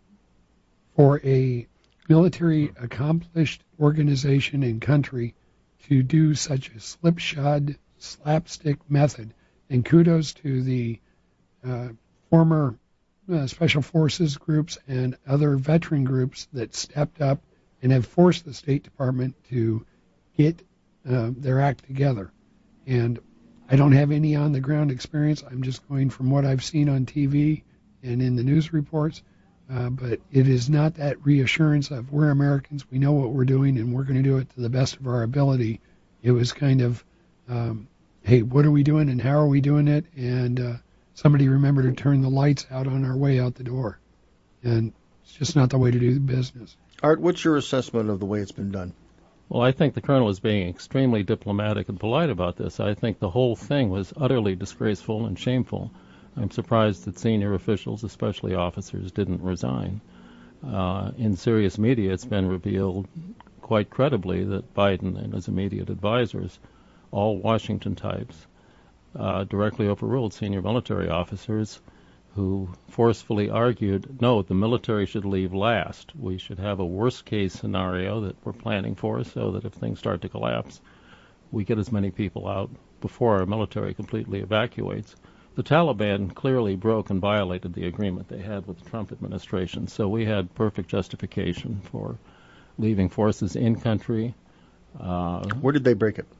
for a military accomplished organization and country to do such a slipshod, slapstick method. And kudos to the uh, former uh, special forces groups and other veteran groups that stepped up and have forced the State Department to get uh, their act together. And I don't have any on-the-ground experience. I'm just going from what I've seen on T V and in the news reports. Uh, but it is not that reassurance of we're Americans, we know what we're doing, and we're going to do it to the best of our ability. It was kind of, um, hey, what are we doing and how are we doing it? And uh, somebody remember to turn the lights out on our way out the door. And it's just not the way to do business. Art, what's your assessment of the way it's been done? Well, I think the colonel is being extremely diplomatic and polite about this. I think the whole thing was utterly disgraceful and shameful. I'm surprised that senior officials, especially officers, didn't resign. Uh, in serious media, it's been revealed quite credibly that Biden and his immediate advisors, all Washington types, uh, directly overruled senior military officers who forcefully argued, no, the military should leave last. We should have a worst-case scenario that we're planning for so that if things start to collapse, we get as many people out before our military completely evacuates. The Taliban clearly broke and violated the agreement they had with the Trump administration, so we had perfect justification for leaving forces in country. Uh, Where did they break it?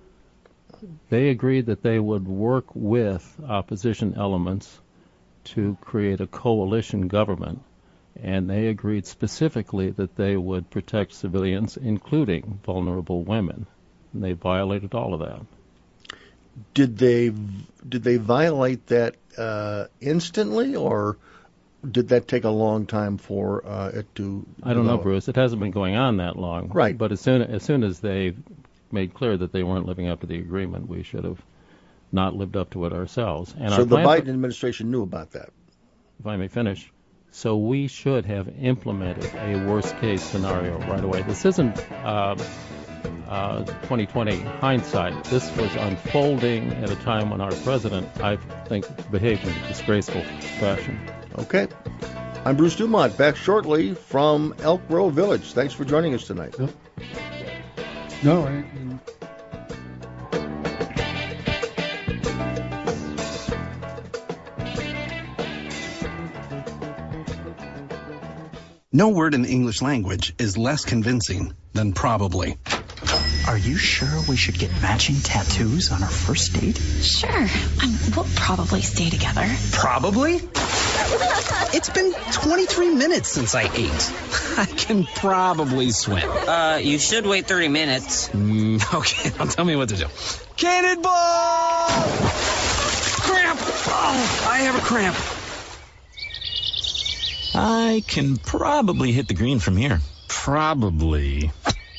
They agreed that they would work with opposition elements to create a coalition government, and they agreed specifically that they would protect civilians, including vulnerable women. And they violated all of that. Did they did they violate that uh, instantly, or did that take a long time for uh, it to I don't develop? know, Bruce. It hasn't been going on that long. Right. But as soon as soon as they made clear that they weren't living up to the agreement, we should have not lived up to it ourselves. And so our the plan Biden for, administration knew about that. if I may finish, so we should have implemented a worst-case scenario right away. This isn't uh, uh, twenty twenty hindsight. This was unfolding at a time when our president, I think, behaved in a disgraceful fashion. Okay. I'm Bruce Dumont, back shortly from Elk Grove Village. Thanks for joining us tonight. No, no I, No word in the English language is less convincing than probably. Are you sure we should get matching tattoos on our first date? Sure. Um, we'll probably stay together. Probably? It's been twenty-three minutes since I ate. I can probably swim. Uh, you should wait thirty minutes. Mm, okay, now tell me what to do. Cannonball! Cramp! Oh, I have a cramp. I can probably hit the green from here. Probably.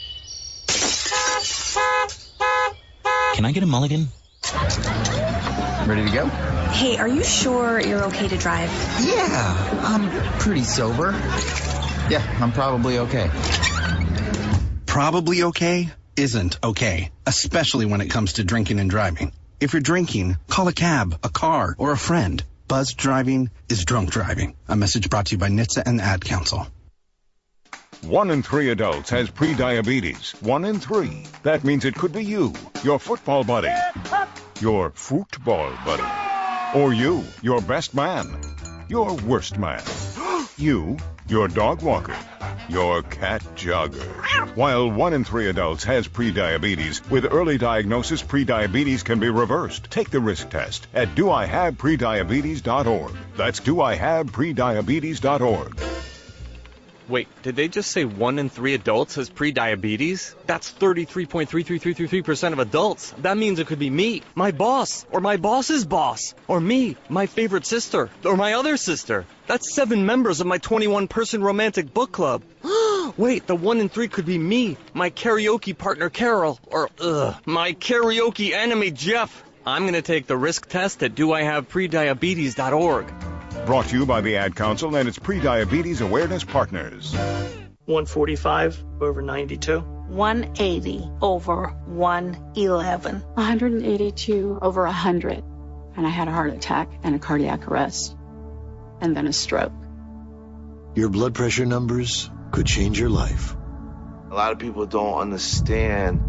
Can I get a mulligan? Ready to go? Hey, are you sure you're okay to drive? Yeah, I'm pretty sober. Yeah, I'm probably okay. Probably okay isn't okay, especially when it comes to drinking and driving. If you're drinking, call a cab, a car, or a friend. Buzzed driving is drunk driving. A message brought to you by N H T S A and the Ad Council. One in three adults has prediabetes. One in three. That means it could be you, your football buddy, your football buddy, or you, your best man, your worst man, you, your dog walker, your cat jogger. While one in three adults has prediabetes, with early diagnosis, prediabetes can be reversed. Take the risk test at do I have prediabetes dot org. That's do I have prediabetes dot org. Wait, did they just say one in three adults has prediabetes? That's thirty-three point three three three three percent of adults. That means it could be me, my boss, or my boss's boss, or me, my favorite sister, or my other sister. That's seven members of my twenty-one person romantic book club. Wait, the one in three could be me, my karaoke partner Carol, or ugh, my karaoke enemy Jeff. I'm going to take the risk test at do I have prediabetes dot org. Brought to you by the Ad Council and its Prediabetes Awareness Partners. one forty-five over ninety-two. one eighty over one eleven. one hundred eighty-two over one hundred. And I had a heart attack and a cardiac arrest. And then a stroke. Your blood pressure numbers could change your life. A lot of people don't understand,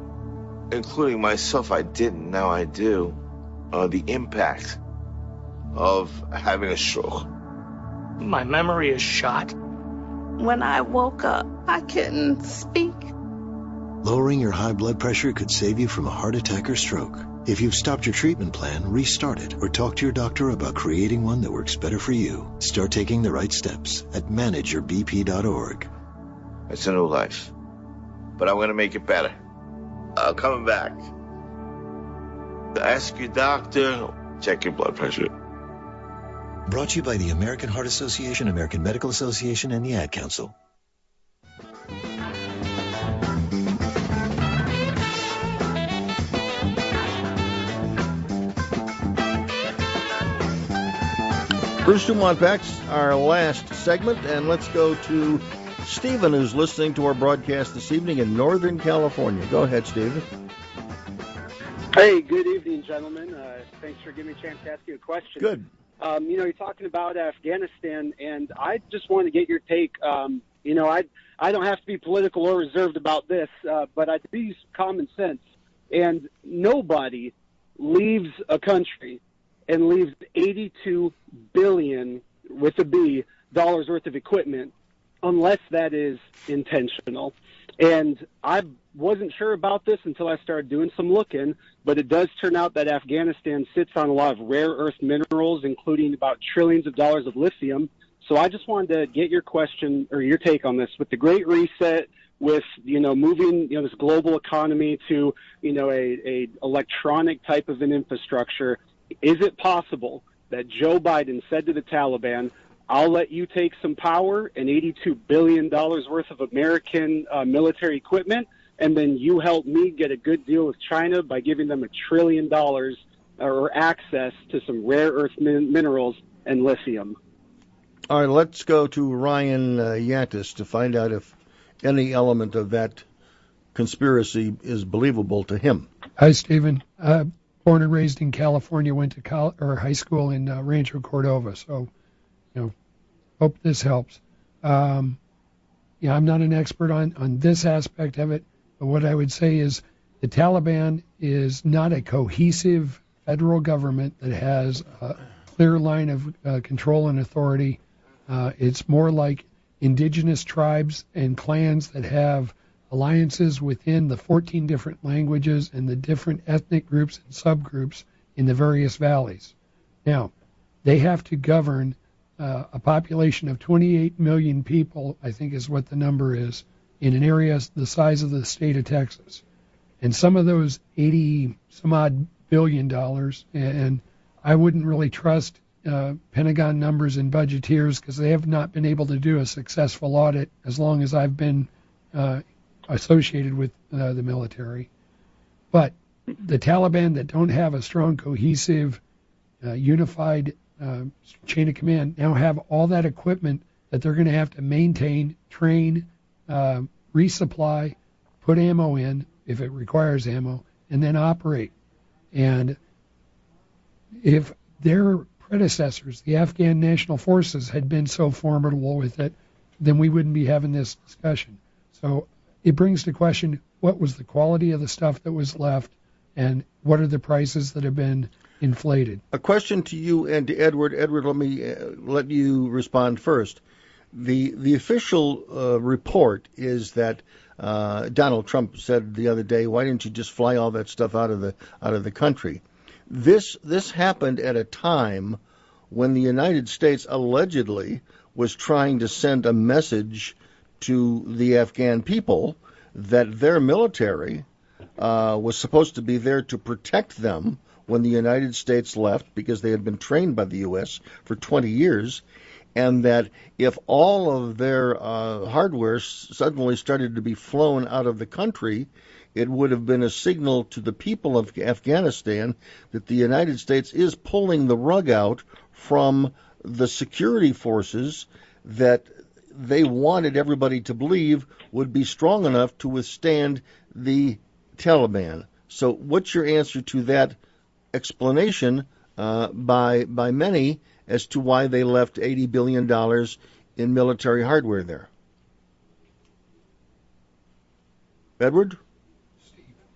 including myself. I didn't, now I do, uh, the impact of having a stroke. My memory is shot. When I woke up, I couldn't speak. Lowering your high blood pressure could save you from a heart attack or stroke. If you've stopped your treatment plan, restart it or talk to your doctor about creating one that works better for you. Start taking the right steps at manage your b p dot org. It's a new life, but I'm going to make it better. I'm coming back. Ask your doctor, check your blood pressure. Brought to you by the American Heart Association, American Medical Association, and the Ad Council. Bruce Dumont Back's our last segment, and let's go to Stephen, who's listening to our broadcast this evening in Northern California. Go ahead, Stephen. Hey, good evening, gentlemen. Uh, thanks for giving me a chance to ask you a question. Good. Um, you know, you're talking about Afghanistan, and I just wanted to get your take. Um, you know, I I don't have to be political or reserved about this, uh, but I use common sense. And nobody leaves a country and leaves eighty-two billion with a B dollars worth of equipment unless that is intentional. And I wasn't sure about this until I started doing some looking, but it does turn out that Afghanistan sits on a lot of rare earth minerals, including about trillions of dollars of lithium. So I just wanted to get your question or your take on this. With the Great Reset, with, you know, moving, you know, this global economy to, you know, a, a electronic type of an infrastructure, is it possible that Joe Biden said to the Taliban, I'll let you take some power and eighty-two billion dollars worth of American uh, military equipment, and then you help me get a good deal with China by giving them a trillion dollars or access to some rare earth min- minerals and lithium? All right, let's go to Ryan uh, Yantis to find out if any element of that conspiracy is believable to him. Hi, Stephen. Uh, born and raised in California, went to college, or high school in uh, Rancho Cordova, so, you know, hope this helps. Um, yeah, I'm not an expert on, on this aspect of it, but what I would say is the Taliban is not a cohesive federal government that has a clear line of uh, control and authority. Uh, it's more like indigenous tribes and clans that have alliances within the fourteen different languages and the different ethnic groups and subgroups in the various valleys. Now, they have to govern uh, a population of twenty-eight million people, I think is what the number is, in an area the size of the state of Texas. And some of those eighty some odd billion dollars, and I wouldn't really trust uh, Pentagon numbers and budgeteers because they have not been able to do a successful audit as long as I've been uh, associated with uh, the military. But the Taliban that don't have a strong, cohesive, uh, unified uh, chain of command now have all that equipment that they're going to have to maintain, train, uh, resupply, put ammo in if it requires ammo, and then operate. And if their predecessors, the Afghan National Forces, had been so formidable with it, then we wouldn't be having this discussion. So it brings to question, what was the quality of the stuff that was left, and what are the prices that have been inflated? A question to you and to Edward. Edward, let me uh, let you respond first. The the official uh, report is that uh, Donald Trump said the other day, "Why didn't you just fly all that stuff out of the out of the country?" This this happened at a time when the United States allegedly was trying to send a message to the Afghan people that their military uh, was supposed to be there to protect them when the United States left, because they had been trained by the U S for twenty years, and that if all of their uh, hardware suddenly started to be flown out of the country, it would have been a signal to the people of Afghanistan that the United States is pulling the rug out from the security forces that they wanted everybody to believe would be strong enough to withstand the Taliban. So what's your answer to that explanation uh, by by many as to why they left eighty billion dollars in military hardware there? Edward?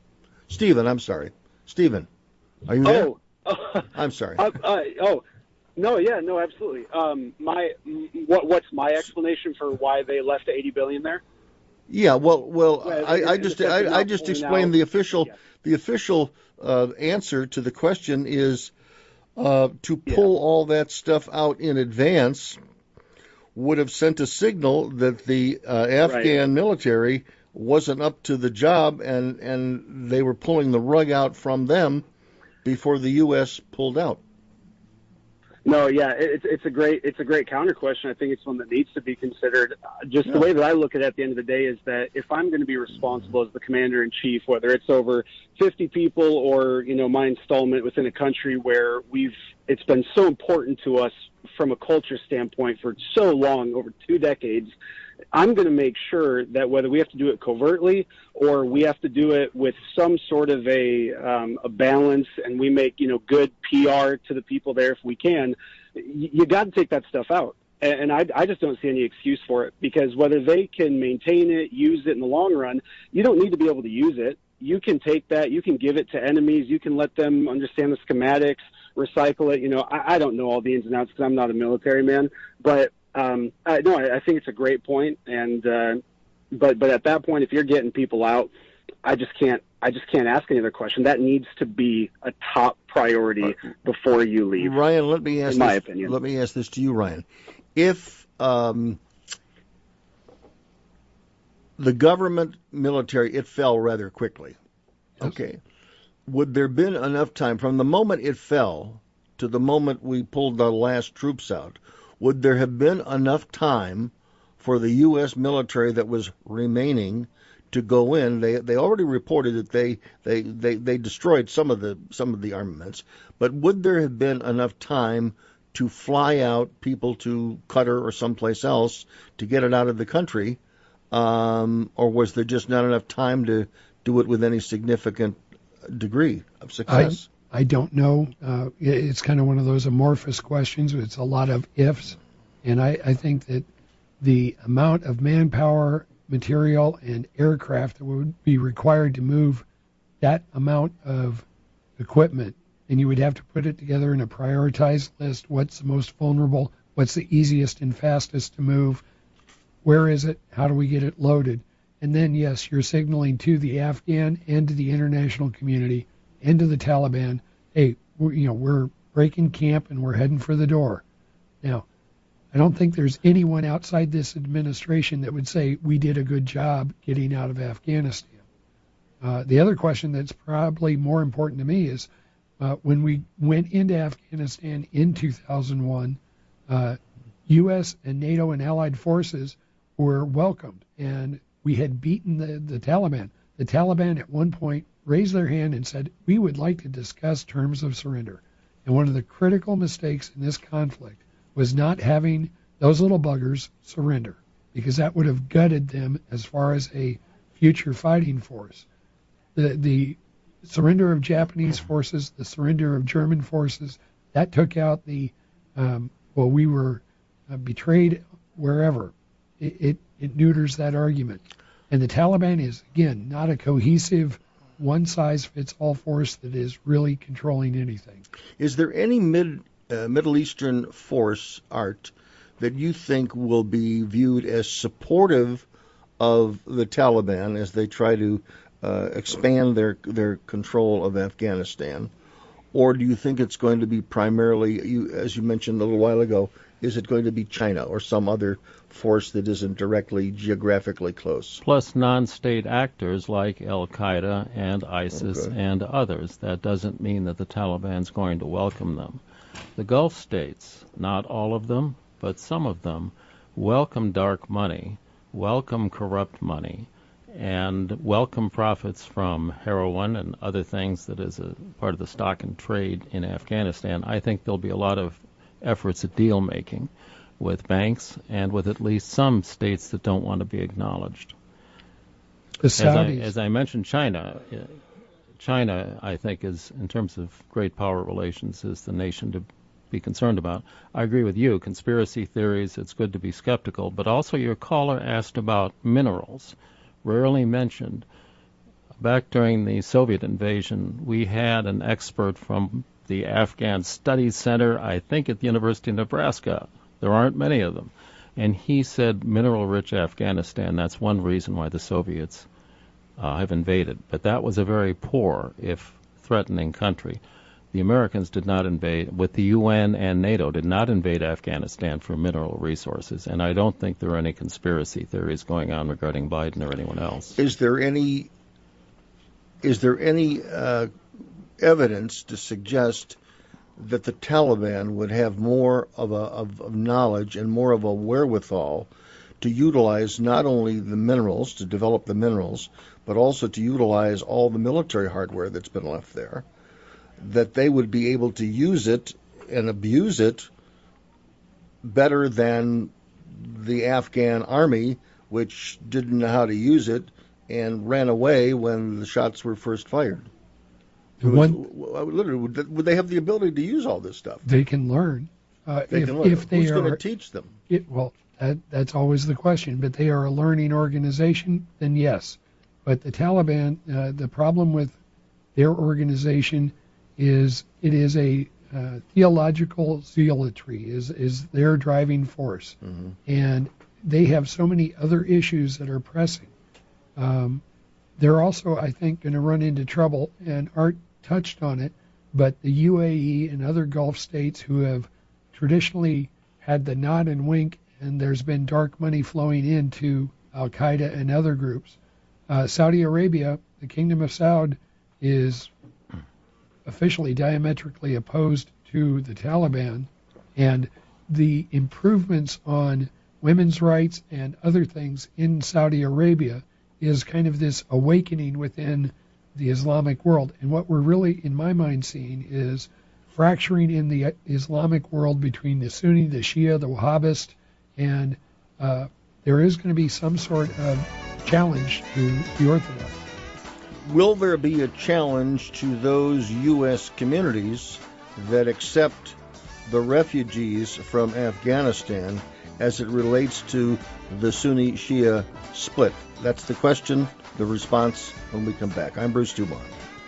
Stephen, I'm sorry. Stephen, are you there? Oh, I'm sorry. Uh, uh, oh, No, yeah, no, absolutely. Um, my what what's my explanation for why they left eighty billion there? Yeah, well, well, Well, I, in- I in the just sense of I, I not just pulling explained out- the official yeah. the official uh, answer to the question is uh, to pull all that stuff out in advance would have sent a signal that the uh, Afghan military wasn't up to the job, and and they were pulling the rug out from them before the U S pulled out. No, yeah, it- it's it's a great it's a great counter question. I think it's one that needs to be considered. Uh, Just Yeah. the way that I look at it at the end of the day is that if I'm going to be responsible as the commander in chief, whether it's over fifty people or you know my installment within a country where we've it's been so important to us from a culture standpoint for so long, over two decades, I'm going to make sure that whether we have to do it covertly or we have to do it with some sort of a um, a balance, and we make you know good P R to the people there if we can, you, you got to take that stuff out. And, and I, I just don't see any excuse for it, because whether they can maintain it, use it in the long run, you don't need to be able to use it. You can take that, you can give it to enemies, you can let them understand the schematics, recycle it. You know, I, I don't know all the ins and outs because I'm not a military man, but um, I, no, I, I think it's a great point. And uh, but but at that point, if you're getting people out, I just can't I just can't ask any other question. That needs to be a top priority before you leave. Ryan, let me ask in my this, opinion. Let me ask this to you, Ryan. If um, the government military, it fell rather quickly. Okay. Would there been enough time from the moment it fell to the moment we pulled the last troops out? Would there have been enough time for the U S military that was remaining to go in? They they already reported that they, they, they, they destroyed some of the some of the armaments, but would there have been enough time to fly out people to Qatar or someplace else to get it out of the country, um, or was there just not enough time to do it with any significant degree of success? I, I don't know. Uh, it- it's kind of one of those amorphous questions. It's a lot of ifs, and I, I think that the amount of manpower, material, and aircraft that would be required to move that amount of equipment, and you would have to put it together in a prioritized list. What's the most vulnerable? What's the easiest and fastest to move? Where is it? How do we get it loaded? And then, yes, you're signaling to the Afghan and to the international community and to the Taliban, hey, we're, you know, we're breaking camp and we're heading for the door. Now, I don't think there's anyone outside this administration that would say we did a good job getting out of Afghanistan. Uh, the other question that's probably more important to me is uh, when we went into Afghanistan in two thousand one, uh, U S and NATO and allied forces were welcomed, and we had beaten the, the Taliban. The Taliban at one point raised their hand and said, we would like to discuss terms of surrender. And one of the critical mistakes in this conflict was not having those little buggers surrender, because that would have gutted them as far as a future fighting force. The, the surrender of Japanese forces, the surrender of German forces, that took out the, um, well, we were uh, betrayed wherever. It, it, it neuters that argument. And the Taliban is, again, not a cohesive, one-size-fits-all force that is really controlling anything. Is there any mid uh, Middle Eastern force, Art, that you think will be viewed as supportive of the Taliban as they try to uh, expand their their control of Afghanistan? Or do you think it's going to be primarily, you, as you mentioned a little while ago, is it going to be China or some other force that isn't directly geographically close? Plus non-state actors like Al-Qaeda and ISIS Okay. and others. That doesn't mean that the Taliban's going to welcome them. The Gulf states, not all of them, but some of them, welcome dark money, welcome corrupt money, and welcome profits from heroin and other things that is a part of the stock and trade in Afghanistan. I think there'll be a lot of efforts at deal making with banks and with at least some states that don't want to be acknowledged. The As I, Saudis. as I mentioned, China, uh, China, I think, is in terms of great power relations, is the nation to be concerned about. I agree with you. Conspiracy theories, it's good to be skeptical, but also your caller asked about minerals, rarely mentioned. Back during the Soviet invasion, we had an expert from the Afghan Studies Center, I think at the University of Nebraska. There aren't many of them. And he said mineral-rich Afghanistan, that's one reason why the Soviets uh, have invaded. But that was a very poor, if threatening country. The Americans did not invade, with the U N and NATO, did not invade Afghanistan for mineral resources. And I don't think there are any conspiracy theories going on regarding Biden or anyone else. Is there any, is there any uh, evidence to suggest that the Taliban would have more of a of, of knowledge and more of a wherewithal to utilize not only the minerals, to develop the minerals, but also to utilize all the military hardware that's been left there, that they would be able to use it and abuse it better than the Afghan army, which didn't know how to use it and ran away when the shots were first fired? One, literally, would they have the ability to use all this stuff? They can learn. Uh, they if, can learn. If they Who's are, going to teach them? It, well, that, that's always the question. But they are a learning organization, then yes. But the Taliban, uh, the problem with their organization is it is a uh, theological zealotry, is, is their driving force. Mm-hmm. And they have so many other issues that are pressing. Um, they're also, I think, going to run into trouble, and Art touched on it, but the U A E and other Gulf states who have traditionally had the nod and wink, and there's been dark money flowing into Al-Qaeda and other groups. Uh, Saudi Arabia, the Kingdom of Saud, is officially diametrically opposed to the Taliban, and the improvements on women's rights and other things in Saudi Arabia is kind of this awakening within the Islamic world. And what we're really, in my mind, seeing is fracturing in the Islamic world between the Sunni, the Shia, the Wahhabist, and uh, there is going to be some sort of challenge to the Orthodox. Will there be a challenge to those U S communities that accept the refugees from Afghanistan as it relates to the Sunni-Shia split? That's the question, the response when we come back. I'm Bruce Dumont.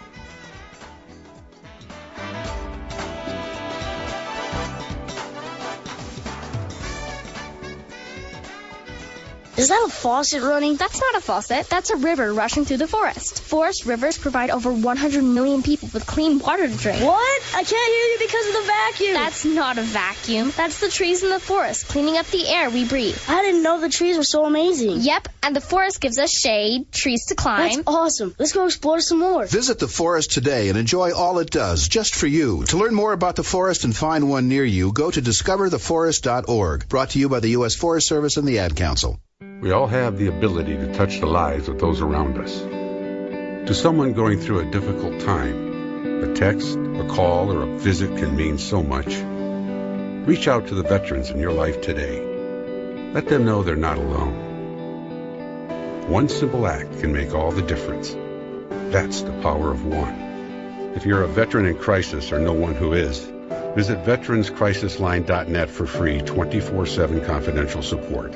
Is that a faucet running? That's not a faucet. That's a river rushing through the forest. Forest rivers provide over one hundred million people with clean water to drink. What? I can't hear you because of the vacuum. That's not a vacuum. That's the trees in the forest cleaning up the air we breathe. I didn't know the trees were so amazing. Yep, and the forest gives us shade, trees to climb. That's awesome. Let's go explore some more. Visit the forest today and enjoy all it does just for you. To learn more about the forest and find one near you, go to discover the forest dot org. Brought to you by the U S Forest Service and the Ad Council. We all have the ability to touch the lives of those around us. To someone going through a difficult time, a text, a call, or a visit can mean so much. Reach out to the veterans in your life today. Let them know they're not alone. One simple act can make all the difference. That's the power of one. If you're a veteran in crisis or know one who is, visit veterans crisis line dot net for free twenty-four seven confidential support.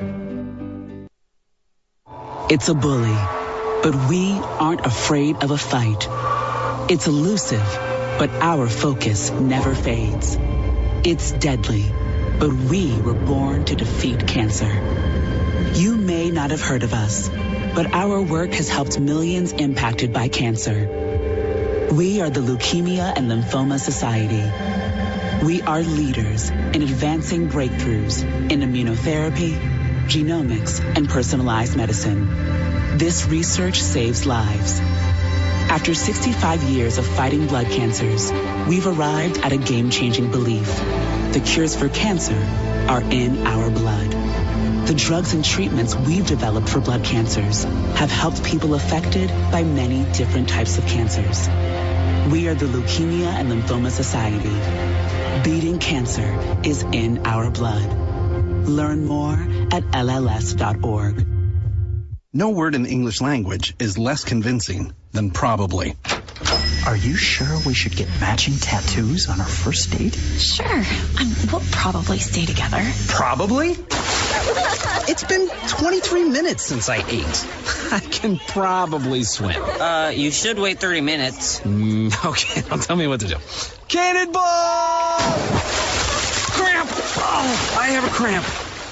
It's a bully, but we aren't afraid of a fight. It's elusive, but our focus never fades. It's deadly, but we were born to defeat cancer. You may not have heard of us, but our work has helped millions impacted by cancer. We are the Leukemia and Lymphoma Society. We are leaders in advancing breakthroughs in immunotherapy, genomics, and personalized medicine. This research saves lives. After sixty-five years of fighting blood cancers, we've arrived at a game-changing belief. The cures for cancer are in our blood. The drugs and treatments we've developed for blood cancers have helped people affected by many different types of cancers. We are the Leukemia and Lymphoma Society. Beating cancer is in our blood. Learn more at L L S dot org. No word in the English language is less convincing than probably. Are you sure we should get matching tattoos on our first date? Sure. Um, we'll probably stay together. Probably? It's been twenty-three minutes since I ate. I can probably swim. Uh, you should wait thirty minutes. Mm, okay, now tell me what to do. Cannonball! Cramp! Oh, I have a cramp.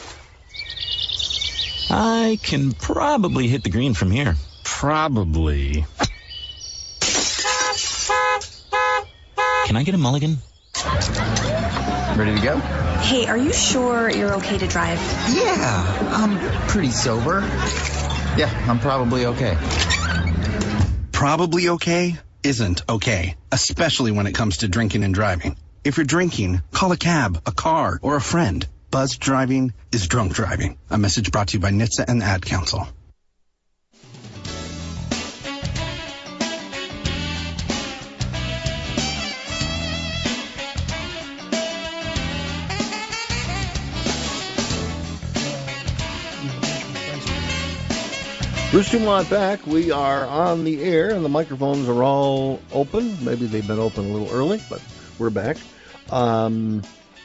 I can probably hit the green from here. Probably. Can I get a mulligan? Ready to go? Hey, are you sure you're okay to drive? Yeah, I'm pretty sober. Yeah, I'm probably okay. Probably okay isn't okay, especially when it comes to drinking and driving. If you're drinking, call a cab, a car, or a friend. Buzzed driving is drunk driving. A message brought to you by N H T S A and the Ad Council. Bruce Dumont back. We are on the air, and the microphones are all open. Maybe they've been open a little early, but we're back. Um,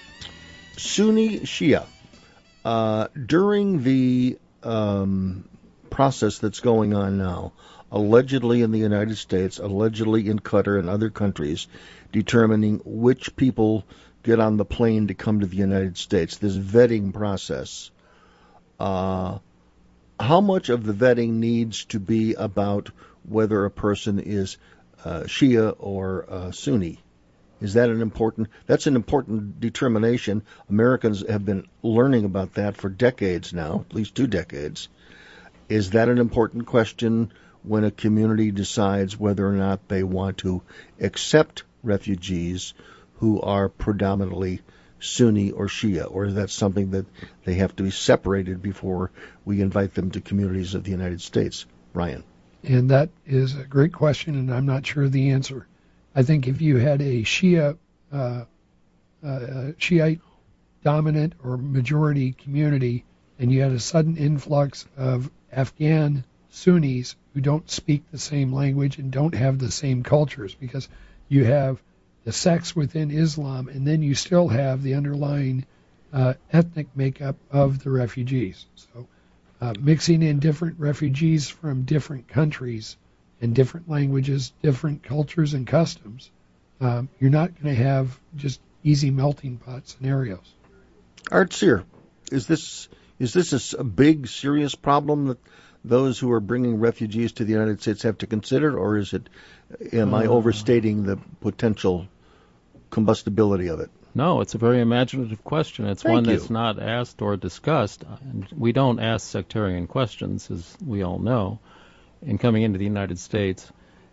Sunni Shia. Uh, during the um, process that's going on now, allegedly in the United States, allegedly in Qatar and other countries, determining which people get on the plane to come to the United States, this vetting process, uh, how much of the vetting needs to be about whether a person is uh, Shia or uh, Sunni? Is that an important, that's an important determination. Americans have been learning about that for decades now, at least two decades. Is that an important question when a community decides whether or not they want to accept refugees who are predominantly Sunni or Shia, or is that something that they have to be separated before we invite them to communities of the United States? Ryan. And that is a great question, and I'm not sure the answer. I think if you had a Shia, uh, uh, Shiite dominant or majority community, and you had a sudden influx of Afghan Sunnis who don't speak the same language and don't have the same cultures, because you have the sects within Islam, and then you still have the underlying uh, ethnic makeup of the refugees. So uh, mixing in different refugees from different countries and different languages, different cultures and customs, um, you're not going to have just easy melting pot scenarios. Art Sear, is this is this a, a big, serious problem that those who are bringing refugees to the United States have to consider, or is it, am I overstating the potential combustibility of it? No, it's a very imaginative question. It's Thank one you. that's not asked or discussed. And we don't ask sectarian questions, as we all know. In coming into the United States,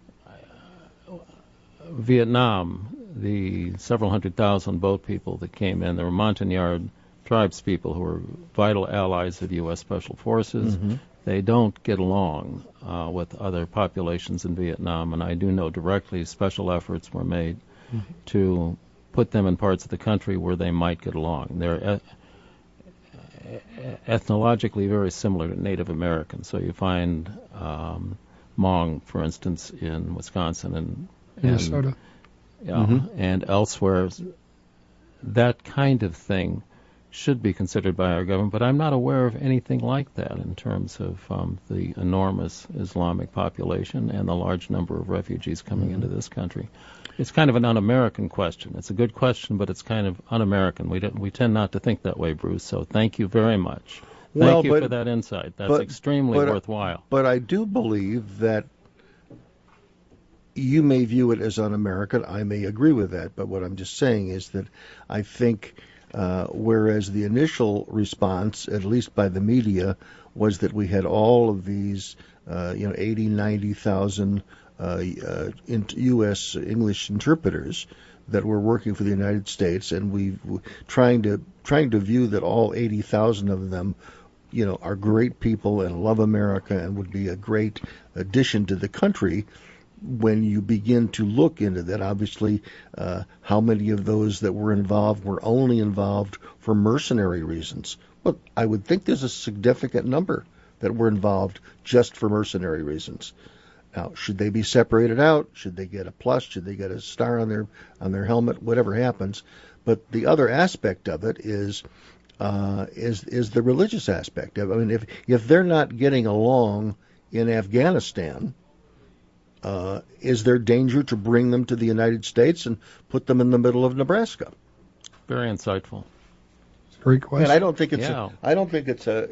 uh, Vietnam, the several hundred thousand boat people that came in, there were Montagnard tribes people who were vital allies of U S Special Forces. Mm-hmm. They don't get along uh, with other populations in Vietnam, and I do know directly special efforts were made mm-hmm. to put them in parts of the country where they might get along. They're eth- ethnologically very similar to Native Americans. So you find um, Hmong, for instance, in Wisconsin and, and Minnesota, yeah, Mm-hmm. and elsewhere. That kind of thing should be considered by our government, but I'm not aware of anything like that in terms of um, the enormous Islamic population and the large number of refugees coming Mm-hmm. into this country. It's kind of an un-American question. It's a good question, but it's kind of un-American. We don't, we tend not to think that way, Bruce, so thank you very much. Thank Well, you but- for that insight. That's but- extremely but- worthwhile. But I do believe that you may view it as un-American. I may agree with that, but what I'm just saying is that I think uh, whereas the initial response, at least by the media, was that we had all of these, uh, you know, eighty, ninety thousand uh, uh, in U S English interpreters that were working for the United States, and we w- trying to trying to view that all eighty thousand of them, you know, are great people and love America and would be a great addition to the country. When you begin to look into that, obviously, uh, how many of those that were involved were only involved for mercenary reasons? Well, I would think there's a significant number that were involved just for mercenary reasons. Now, should they be separated out? Should they get a plus? Should they get a star on their on their helmet? Whatever happens. But the other aspect of it is uh, is is the religious aspect. I mean, if if they're not getting along in Afghanistan, uh, is there danger to bring them to the United States and put them in the middle of Nebraska? Very insightful. Great question. And I don't think it's Yeah. a, I don't think it's a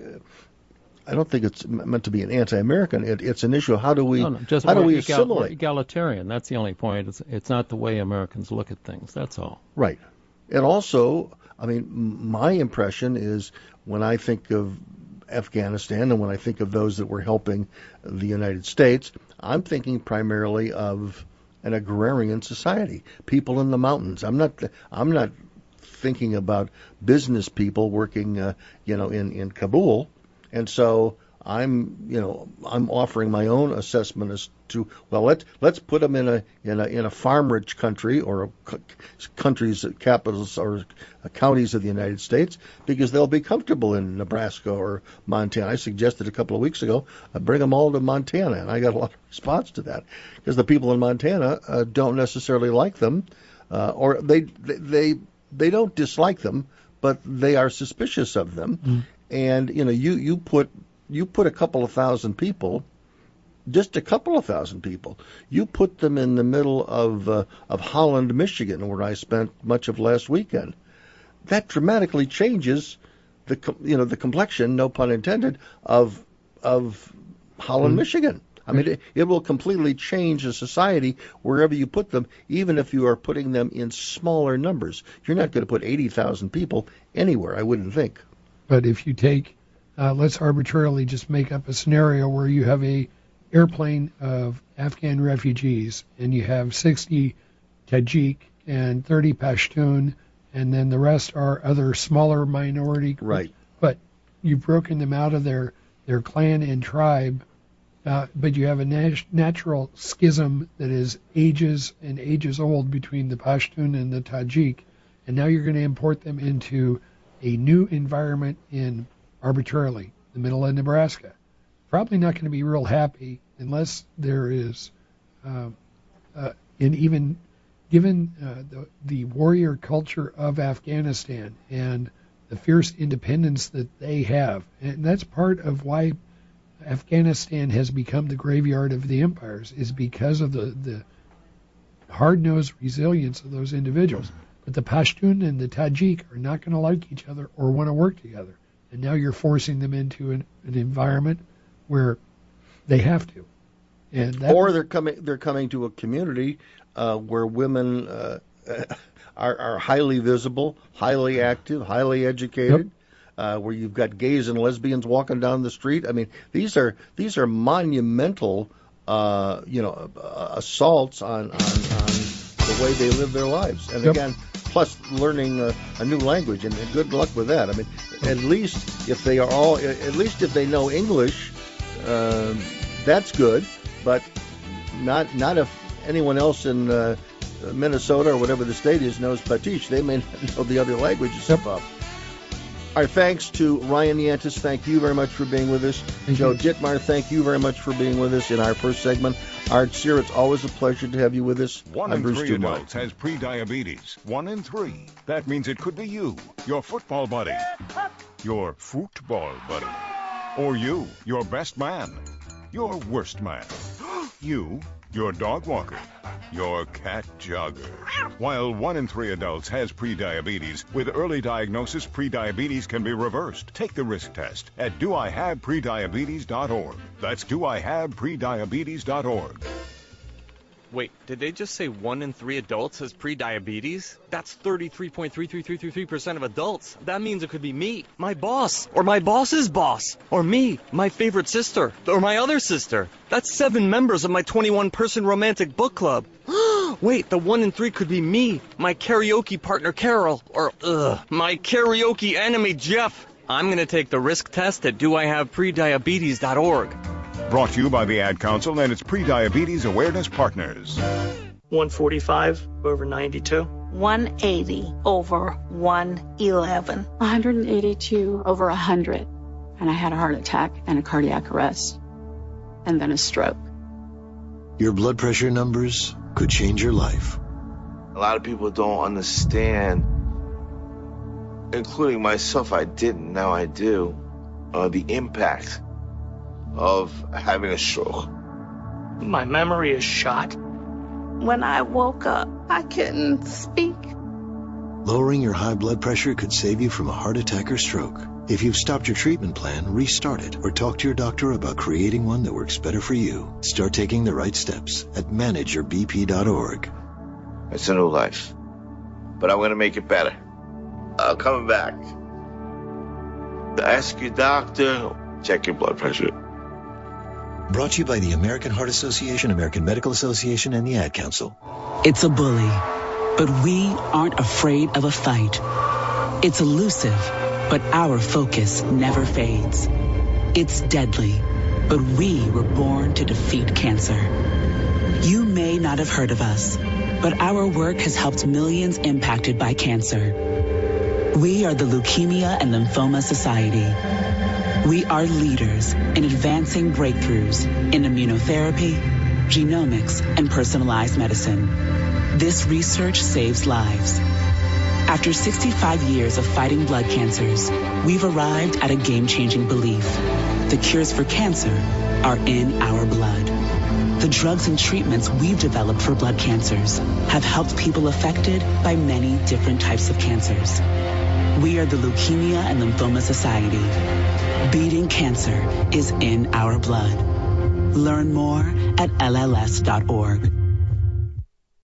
I don't think it's meant to be an anti-American. It, it's an issue of how do we No, no, just how do we're we egal- we're assimilate? egalitarian. That's the only point. It's, it's not the way Americans look at things. That's all. Right. And also, I mean, m- my impression is when I think of Afghanistan and when I think of those that were helping the United States, I'm thinking primarily of an agrarian society, people in the mountains. I'm not I'm not thinking about business people working, uh, you know, in, in Kabul. And so I'm, you know, I'm offering my own assessment as to, well, let's let's put them in a in a in a farm-rich country or a c- countries, capitals or counties of the United States because they'll be comfortable in Nebraska or Montana. I suggested a couple of weeks ago, I bring them all to Montana, and I got a lot of response to that because the people in Montana uh, don't necessarily like them, uh, or they they they don't dislike them, but they are suspicious of them. Mm. And you know, you, you put you put a couple of thousand people, just a couple of thousand people, you put them in the middle of uh, of Holland, Michigan, where I spent much of last weekend. That dramatically changes the you know the complexion, no pun intended, of of Holland, mm. Michigan. I mean, it, it will completely change a society wherever you put them, even if you are putting them in smaller numbers. You're not going to put eighty thousand people anywhere, I wouldn't think. But if you take, uh, let's arbitrarily just make up a scenario where you have a airplane of Afghan refugees and you have sixty Tajik and thirty Pashtun, and then the rest are other smaller minority groups. Right. But you've broken them out of their, their clan and tribe, uh, but you have a nat- natural schism that is ages and ages old between the Pashtun and the Tajik, and now you're going to import them into a new environment in arbitrarily the middle of Nebraska. Probably not going to be real happy unless there is, uh, uh, and even given uh, the, the warrior culture of Afghanistan and the fierce independence that they have, and that's part of why Afghanistan has become the graveyard of the empires, is because of the, the hard-nosed resilience of those individuals. But the Pashtun and the Tajik are not going to like each other or want to work together. And now you're forcing them into an, an environment where they have to. And that or they're coming they're coming to a community uh, where women uh, are, are highly visible, highly active, highly educated, yep. uh, where you've got gays and lesbians walking down the street. I mean, these are these are monumental, uh, you know, uh, assaults on, on on the way they live their lives. And yep. again, plus learning a, a new language, and, and good luck with that. I mean, at least if they are all, at least if they know English, uh, that's good. But not not if anyone else in uh, Minnesota or whatever the state is knows Patish. They may not know the other languages yep. above. Our thanks to Ryan Yantis. Thank you very much for being with us. Thank Joe you. Dittmar, thank you very much for being with us in our first segment. Art Sear, it's always a pleasure to have you with us. One I'm in Bruce three Dumont. adults has prediabetes. One in three. That means it could be you, your football buddy, your football buddy, or you, your best man, your worst man, you, your dog walker, your cat jogger. While one in three adults has prediabetes, with early diagnosis, prediabetes can be reversed. Take the risk test at do I have prediabetes dot org. That's do I have prediabetes dot org. Wait, did they just say one in three adults has prediabetes? That's thirty-three point three three three three three percent of adults. That means it could be me, my boss, or my boss's boss, or me, my favorite sister, or my other sister. That's seven members of my twenty-one person romantic book club. Wait, the one in three could be me, my karaoke partner Carol, or ugh, my karaoke enemy Jeff. I'm going to take the risk test at do I have prediabetes dot org. Brought to you by the Ad Council and its Prediabetes Awareness Partners. one forty-five over ninety-two. one eighty over one eleven. one eighty-two over one hundred. And I had a heart attack and a cardiac arrest. And then a stroke. Your blood pressure numbers could change your life. A lot of people don't understand including myself, I didn't, now I do, uh, the impact of having a stroke. My memory is shot. When I woke up, I couldn't speak. Lowering your high blood pressure could save you from a heart attack or stroke. If you've stopped your treatment plan, restart it or talk to your doctor about creating one that works better for you. Start taking the right steps at manage your b p dot org. It's a new life, but I'm going to make it better. Uh, coming back. Ask your doctor, check your blood pressure. Brought to you by the American Heart Association, American Medical Association, and the Ad Council. It's a bully, but we aren't afraid of a fight. It's elusive, but our focus never fades. It's deadly, but we were born to defeat cancer. You may not have heard of us, but our work has helped millions impacted by cancer. We are the Leukemia and Lymphoma Society. We are leaders in advancing breakthroughs in immunotherapy, genomics, and personalized medicine. This research saves lives. After sixty-five years of fighting blood cancers, we've arrived at a game-changing belief. The cures for cancer are in our blood. The drugs and treatments we've developed for blood cancers have helped people affected by many different types of cancers. We are the Leukemia and Lymphoma Society. Beating cancer is in our blood. Learn more at L L S dot org.